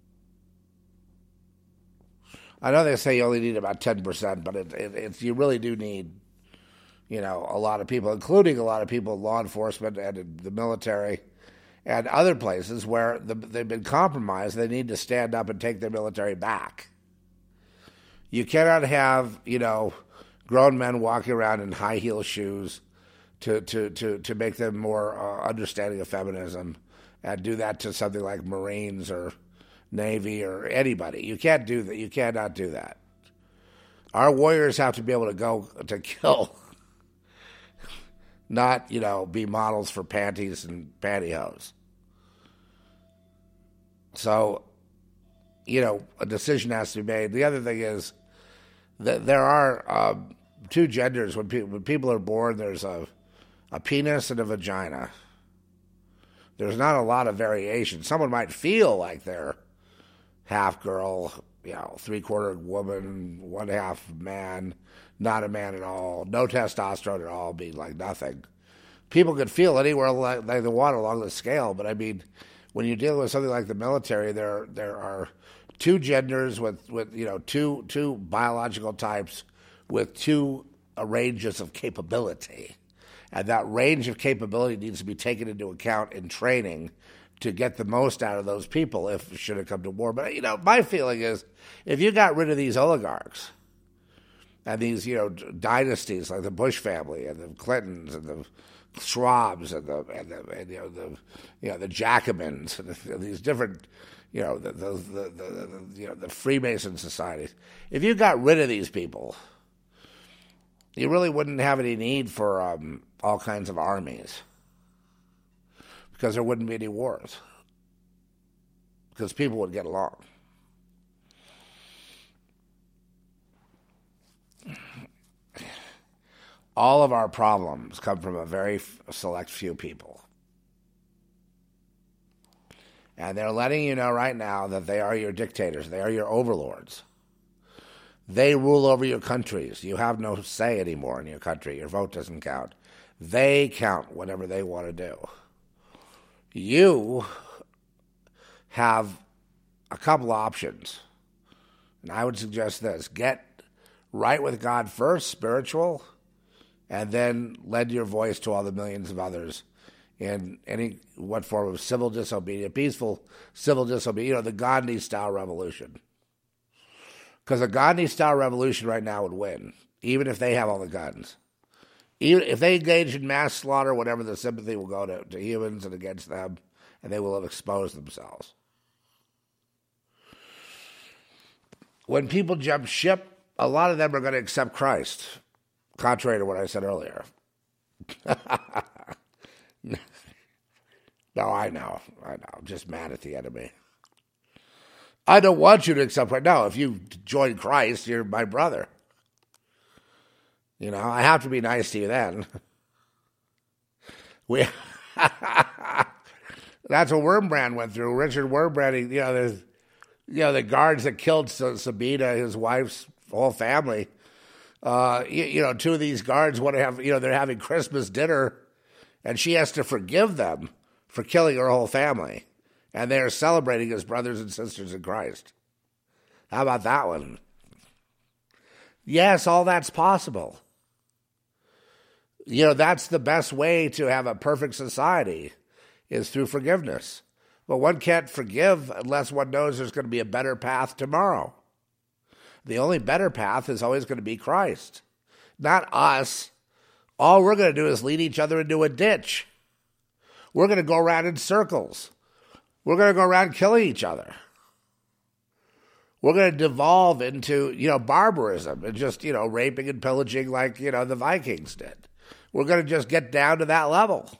I know they say you only need about ten percent, but it, it, it's, you really do need, you know, a lot of people, including a lot of people in law enforcement and in the military and other places where the, they've been compromised. They need to stand up and take their military back. You cannot have, you know, grown men walking around in high heel shoes to, to, to, to make them more uh, understanding of feminism and do that to something like Marines or Navy or anybody. You can't do that. You cannot do that. Our warriors have to be able to go to kill, not, you know, be models for panties and pantyhose. So, you know, a decision has to be made. The other thing is that there are um, two genders. When people, when people are born, there's a, a penis and a vagina. There's not a lot of variation. Someone might feel like they're half girl, you know, three-quarter woman, one half man, not a man at all, no testosterone at all, being like nothing. People could feel anywhere like, like they want along the scale, but I mean, when you're dealing with something like the military, there there are two genders with, with you know, two two biological types with two uh, ranges of capability. And that range of capability needs to be taken into account in training to get the most out of those people if should it come to war. But, you know, my feeling is if you got rid of these oligarchs and these, you know, dynasties like the Bush family and the Clintons and the Schwabs and the, and the and, you know, the, you know, the Jacobins and the, these different, you know, the, the, the, the, the, you know, the Freemason societies, if you got rid of these people, you really wouldn't have any need for um, all kinds of armies because there wouldn't be any wars because people would get along. All of our problems come from a very f- select few people. And they're letting you know right now that they are your dictators. They are your overlords. They rule over your countries. You have no say anymore in your country. Your vote doesn't count. They count whatever they want to do. You have a couple options. And I would suggest this. Get right with God first, spiritual, and then lend your voice to all the millions of others in any what form of civil disobedience, peaceful civil disobedience, you know, the Gandhi-style revolution. Because a Gandhi-style revolution right now would win, even if they have all the guns. Even if they engage in mass slaughter, whatever, the sympathy will go to, to humans and against them, and they will have exposed themselves. When people jump ship, a lot of them are going to accept Christ, contrary to what I said earlier. No, I know. I know. I'm just mad at the enemy. I don't want you to accept Christ. No, if you join Christ, you're my brother. You know, I have to be nice to you then. We That's what Wurmbrand went through. Richard Wurmbrand, you know, there's, you know, the guards that killed Sabina, his wife's whole family. Uh, you, you know, two of these guards want to have, you know, they're having Christmas dinner, and she has to forgive them for killing her whole family. And they're celebrating as brothers and sisters in Christ. How about that one? Yes, all that's possible. You know, that's the best way to have a perfect society is through forgiveness. But one can't forgive unless one knows there's going to be a better path tomorrow. The only better path is always going to be Christ, not us. All we're going to do is lead each other into a ditch. We're going to go around in circles. We're going to go around killing each other. We're going to devolve into, you know, barbarism and just, you know, raping and pillaging like, you know, the Vikings did. We're going to just get down to that level.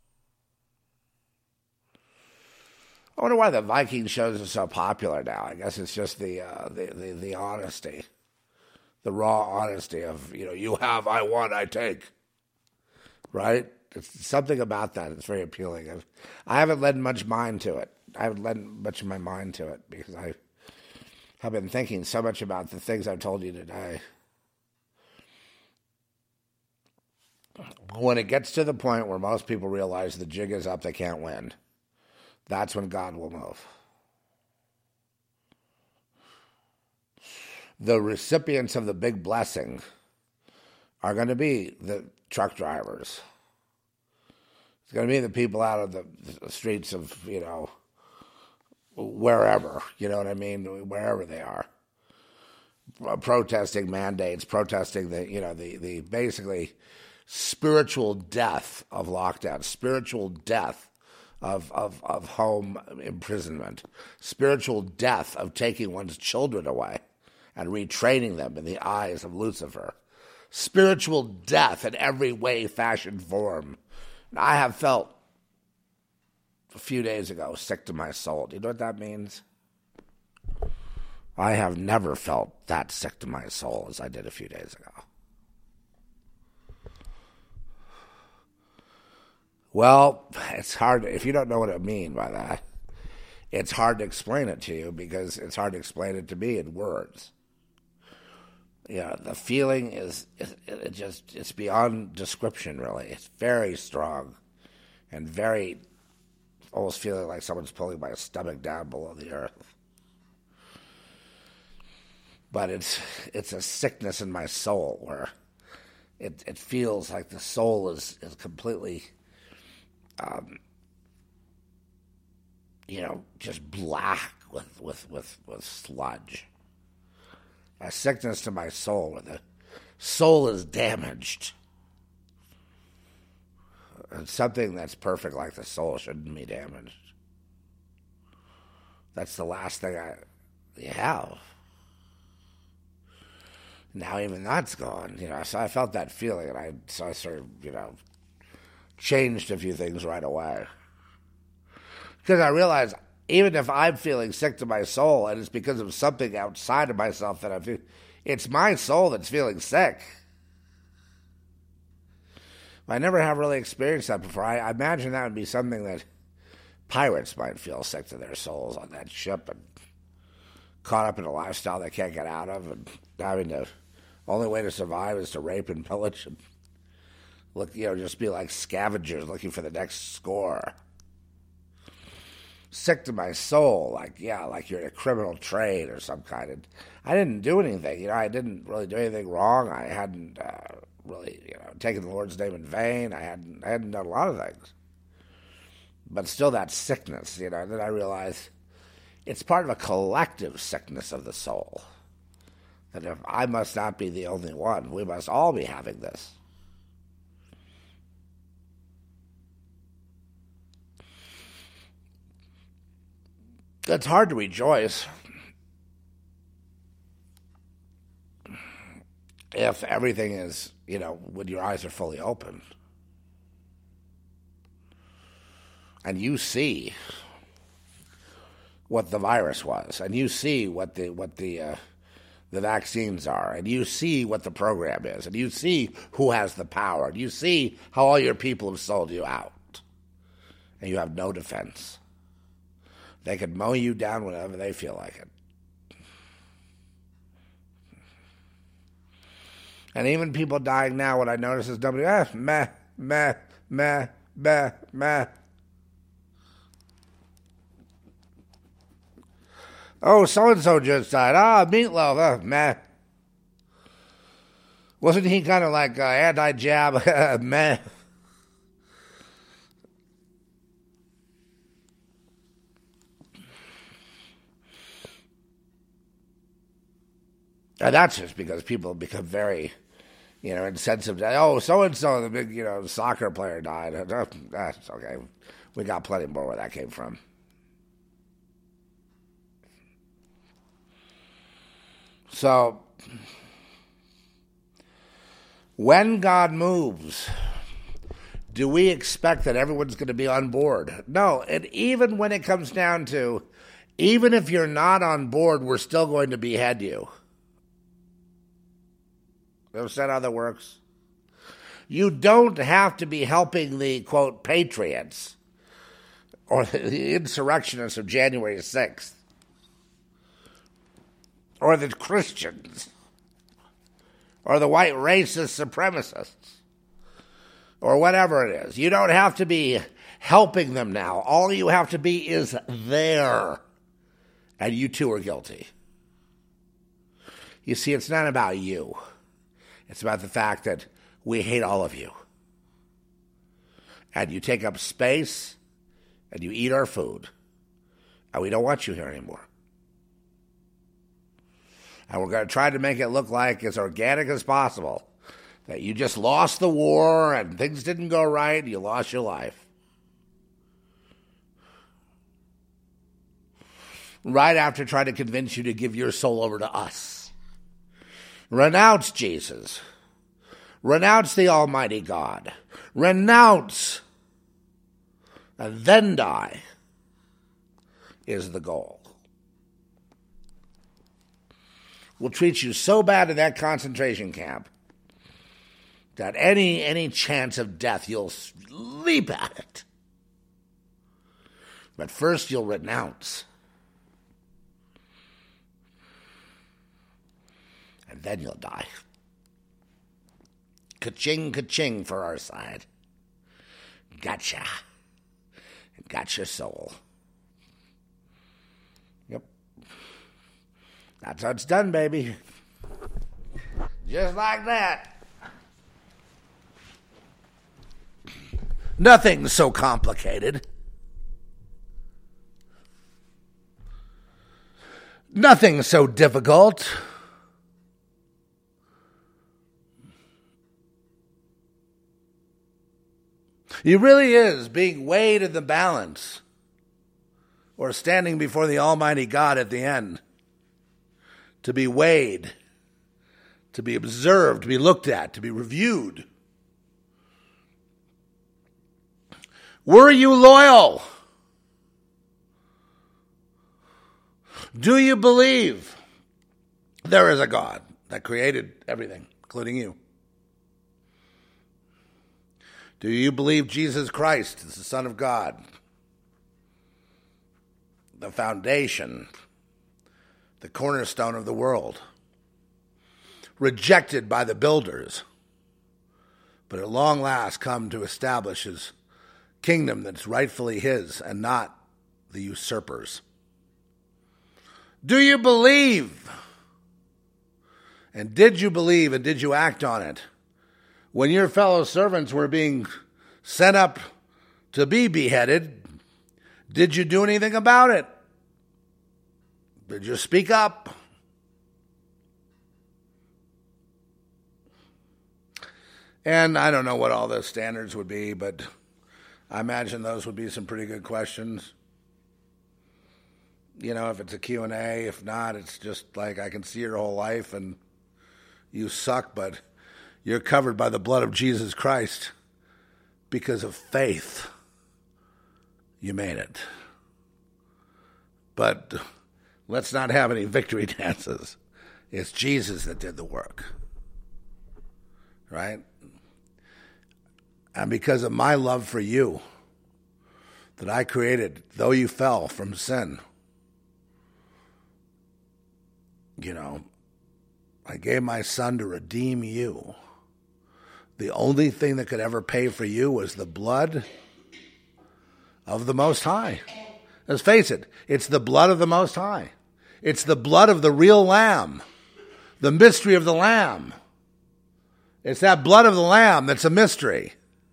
I wonder why the Viking shows are so popular now. I guess it's just the, uh, the, the, the honesty, the raw honesty of, you know, you have, I want, I take. Right? It's something about that. It's very appealing. I've, I haven't lent much mind to it. I haven't lent much of my mind to it because I have been thinking so much about the things I've told you today. When it gets to the point where most people realize the jig is up, they can't win, that's when God will move. The recipients of the big blessing are going to be the truck drivers. It's going to be the people out of the streets of, you know, wherever, you know what I mean, wherever they are, protesting mandates, protesting the, you know, the, the basically spiritual death of lockdown, spiritual death of, of, of home imprisonment, spiritual death of taking one's children away and retraining them in the eyes of Lucifer, spiritual death in every way, fashion, form. And I have felt a few days ago sick to my soul. Do you know what that means? I have never felt that sick to my soul as I did a few days ago. Well, it's hard. If you don't know what I mean by that, it's hard to explain it to you because it's hard to explain it to me in words. Yeah, the feeling is, it, it just, it's beyond description, really. It's very strong and very, almost feeling like someone's pulling my stomach down below the earth. But it's it's a sickness in my soul where it, it feels like the soul is, is completely, um, you know, just black with, with, with, with sludge. A sickness to my soul where the soul is damaged. And something that's perfect like the soul shouldn't be damaged. That's the last thing I you have. Now even that's gone, you know. So I felt that feeling, and I so I sort of, you know, changed a few things right away because I realized even if I'm feeling sick to my soul, and it's because of something outside of myself that I feel, it's my soul that's feeling sick. I never have really experienced that before. I, I imagine that would be something that pirates might feel sick to their souls on that ship and caught up in a lifestyle they can't get out of, and having to, only way to survive is to rape and pillage and look, you know, just be like scavengers looking for the next score. Sick to my soul, like, yeah, like you're in a criminal trade or some kind. And I didn't do anything, you know, I didn't really do anything wrong. I hadn't uh, really, you know, taken the Lord's name in vain. I hadn't, I hadn't done a lot of things. But still that sickness, you know, then I realized it's part of a collective sickness of the soul. That if I must not be the only one, we must all be having this. It's hard to rejoice if everything is, you know, when your eyes are fully open. And you see what the virus was, and you see what the what the uh, the vaccines are, and you see what the program is, and you see who has the power, and you see how all your people have sold you out, and you have no defense. They can mow you down whenever they feel like it. And even people dying now, what I notice is nobody, ah, meh, meh, meh, meh, meh. Oh, so-and-so just died. Ah, meatloaf, ah, meh. Wasn't he kind of like uh, anti-jab? Meh. And that's just because people become very, you know, insensitive. Oh, so-and-so, the big, you know, soccer player died. That's okay. We got plenty more where that came from. So, when God moves, do we expect that everyone's going to be on board? No, and even when it comes down to, even if you're not on board, we're still going to behead you. You understand how that works? You don't have to be helping the, quote, patriots or the insurrectionists of January sixth or the Christians or the white racist supremacists or whatever it is. You don't have to be helping them now. All you have to be is there, and you too are guilty. You see, it's not about you. It's about the fact that we hate all of you. And you take up space, and you eat our food, and we don't want you here anymore. And we're going to try to make it look like as organic as possible, that you just lost the war, and things didn't go right, and you lost your life. Right after trying to convince you to give your soul over to us. Renounce Jesus. Renounce the Almighty God. Renounce and then die is the goal. We'll treat you so bad in that concentration camp that any any chance of death, you'll leap at it. But first you'll renounce. And then you'll die. Ka-ching, ka-ching for our side. Gotcha. Got your soul. Yep. That's how it's done, baby. Just like that. Nothing's so complicated. Nothing's so difficult. He really is being weighed in the balance or standing before the Almighty God at the end. To be weighed, to be observed, to be looked at, to be reviewed. Were you loyal? Do you believe there is a God that created everything, including you? Do you believe Jesus Christ is the Son of God? The foundation, the cornerstone of the world. Rejected by the builders, but at long last come to establish his kingdom that's rightfully his and not the usurpers. Do you believe? And did you believe and did you act on it? When your fellow servants were being sent up to be beheaded, did you do anything about it? Did you speak up? And I don't know what all the standards would be, but I imagine those would be some pretty good questions. You know, if it's a Q and A, if not, it's just like I can see your whole life and you suck, but you're covered by the blood of Jesus Christ. Because of faith, you made it. But let's not have any victory dances. It's Jesus that did the work. Right? And because of my love for you, that I created, though you fell from sin, you know, I gave my son to redeem you. The only thing that could ever pay for you was the blood of the Most High. Let's face it, it's the blood of the Most High. It's the blood of the real Lamb, the mystery of the Lamb. It's that blood of the Lamb that's a mystery.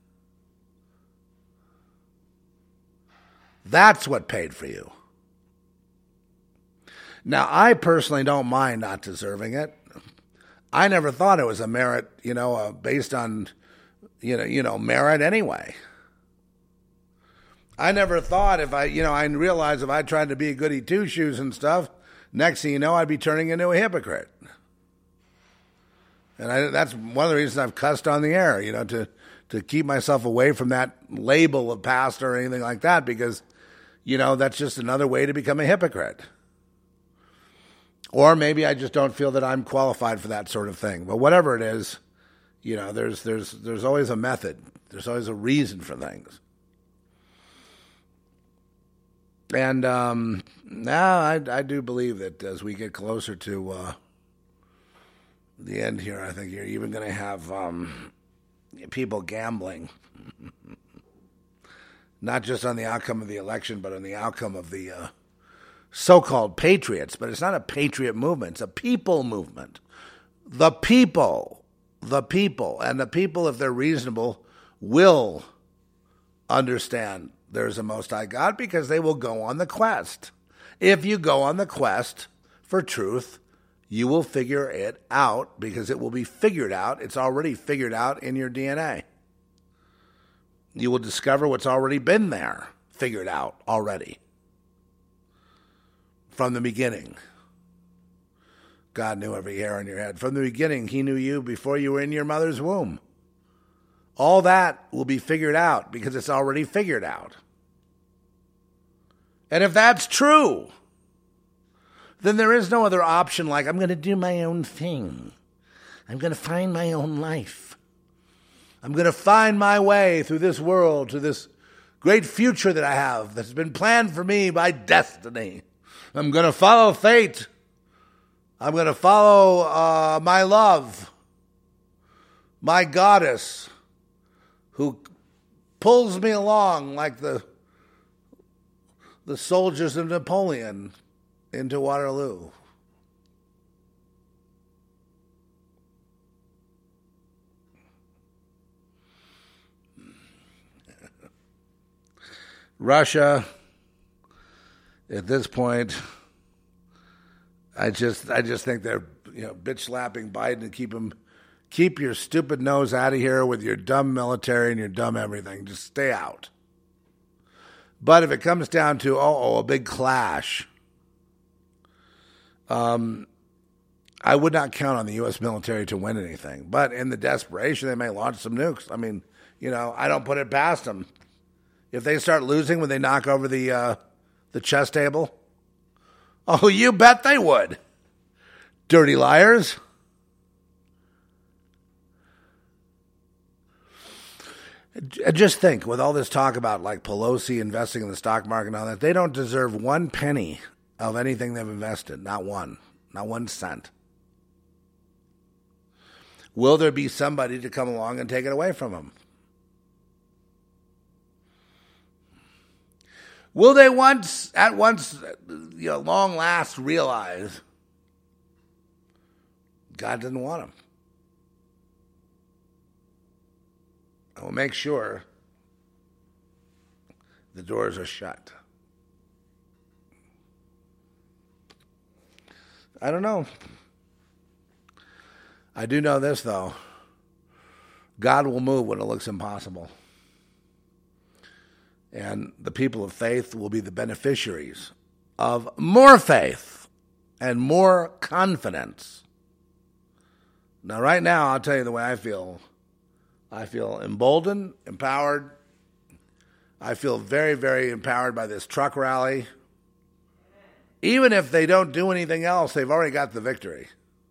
That's what paid for you. Now, I personally don't mind not deserving it. I never thought it was a merit, you know, uh, based on, you know, you know, merit anyway. I never thought if I, you know, I realized if I tried to be a goody two-shoes and stuff, next thing you know, I'd be turning into a hypocrite. And I, that's one of the reasons I've cussed on the air, you know, to, to keep myself away from that label of pastor or anything like that, because, you know, that's just another way to become a hypocrite. Or maybe I just don't feel that I'm qualified for that sort of thing. But whatever it is, you know, there's there's there's always a method. There's always a reason for things. And um, now I, I do believe that as we get closer to uh, the end here, I think you're even going to have um, people gambling. Not just on the outcome of the election, but on the outcome of the uh, so-called patriots. But it's not a patriot movement. It's a people movement. The people, the people, and the people, if they're reasonable, will understand there's a Most High God because they will go on the quest. If you go on the quest for truth, you will figure it out because it will be figured out. It's already figured out in your D N A. You will discover what's already been there, figured out already. From the beginning. God knew every hair on your head. From the beginning, he knew you before you were in your mother's womb. All that will be figured out because it's already figured out. And if that's true, then there is no other option like, I'm going to do my own thing. I'm going to find my own life. I'm going to find my way through this world to this great future that I have that's been planned for me by destiny. I'm going to follow fate. I'm going to follow uh, my love, my goddess, who pulls me along like the the soldiers of Napoleon into Waterloo. Russia, at this point, I just I just think they're, you know, bitch slapping Biden to keep him keep your stupid nose out of here with your dumb military and your dumb everything. Just stay out. But if it comes down to oh, oh a big clash, um, I would not count on the U S military to win anything. But in the desperation, they may launch some nukes. I mean, you know, I don't put it past them. If they start losing when they knock over the uh, the chess table, oh, you bet they would. Dirty liars. Just think, with all this talk about like Pelosi investing in the stock market and all that, they don't deserve one penny of anything they've invested. Not one. Not one cent. Will there be somebody to come along and take it away from them? Will they once, at once, you know, long last realize God didn't want them? I will make sure the doors are shut. I don't know. I do know this, though. God will move when it looks impossible. And the people of faith will be the beneficiaries of more faith and more confidence. Now, right now, I'll tell you the way I feel. I feel emboldened, empowered. I feel very, very empowered by this truck rally. Even if they don't do anything else, they've already got the victory.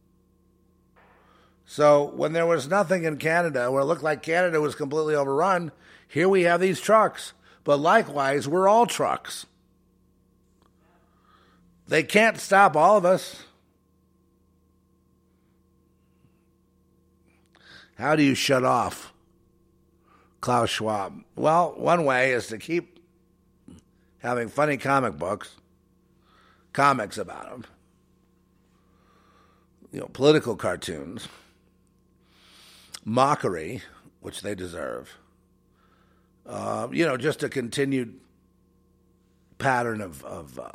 So when there was nothing in Canada, where it looked like Canada was completely overrun, here we have these trucks. But likewise, we're all trucks. They can't stop all of us. How do you shut off Klaus Schwab? Well, one way is to keep having funny comic books, comics about him, you know, political cartoons. mockery, which they deserve. Uh, you know, just a continued pattern of, of uh,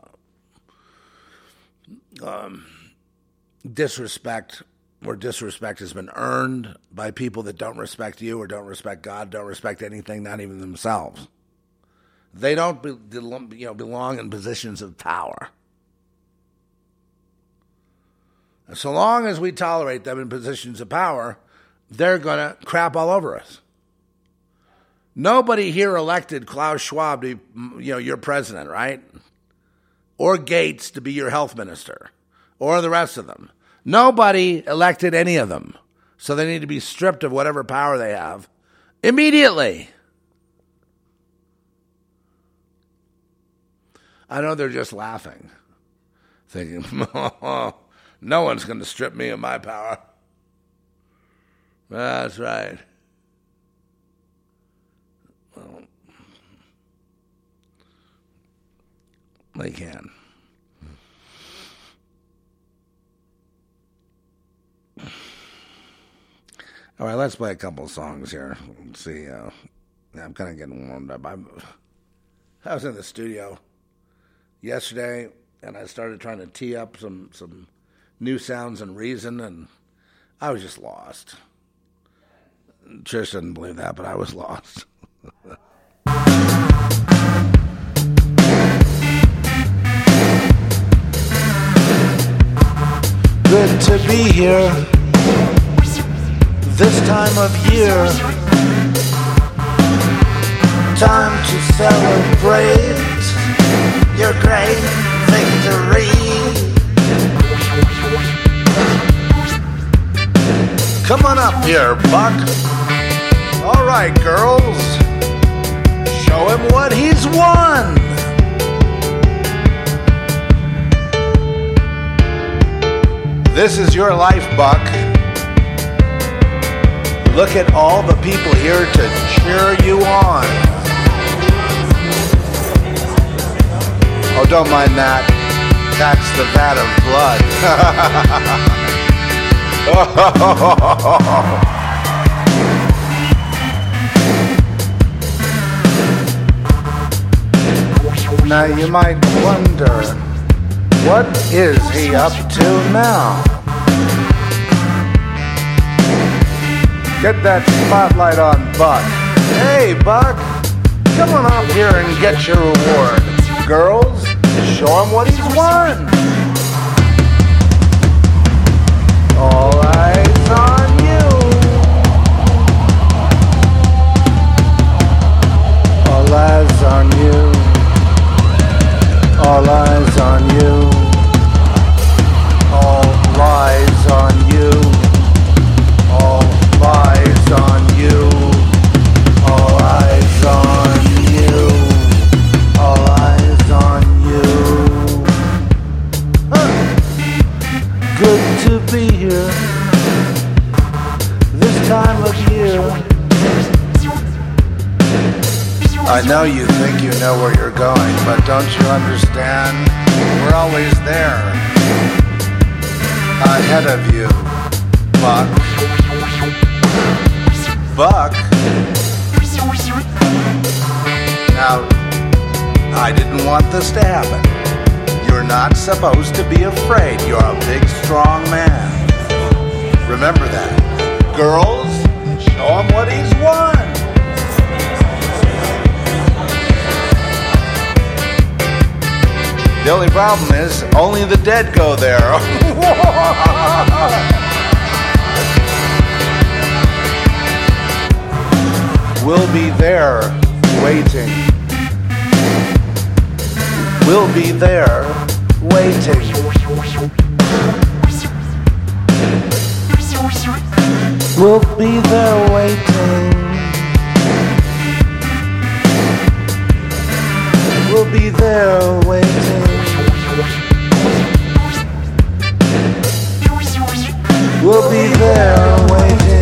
um, disrespect, where disrespect has been earned by people that don't respect you or don't respect God, don't respect anything, not even themselves. They don't be, you know, belong in positions of power. And so long as we tolerate them in positions of power, they're going to crap all over us. Nobody here elected Klaus Schwab to be, you know, your president, right? Or Gates to be your health minister, or the rest of them. Nobody elected any of them. So they need to be stripped of whatever power they have immediately. I know they're just laughing, thinking, oh, no one's going to strip me of my power. That's right. Well, they can. All right, let's play a couple of songs here. Let's see. Uh, I'm kind of getting warmed up. I'm, I was in the studio yesterday, and I started trying to tee up some, some new sounds and reason, and I was just lost. Trish didn't believe that, but I was lost. Good to be here this time of year. Time to celebrate your great victory. Come on up here, Buck. All right, girls. Show him what he's won. This is your life, Buck. Look at all the people here to cheer you on. Oh, don't mind that. That's the vat of blood. Now you might wonder, what is he up to now? Get that spotlight on Buck. Hey, Buck, come on up here and get your reward. Girls, show him what he's won. All eyes on you. All eyes on you. All eyes on you. All lies on you. All lies on you. All eyes on you. All eyes on you. Huh. Good to be here this time of year. I know you think you know where you're going, but don't you understand? We're always there. Ahead of you, Buck. Buck? Now, I didn't want this to happen. You're not supposed to be afraid. You're a big, strong man. Remember that. Girls, show him what he's won. The only problem is, only the dead go there. We'll be there, waiting. We'll be there, waiting. We'll be there, waiting. We'll be there, waiting. We'll be there waiting.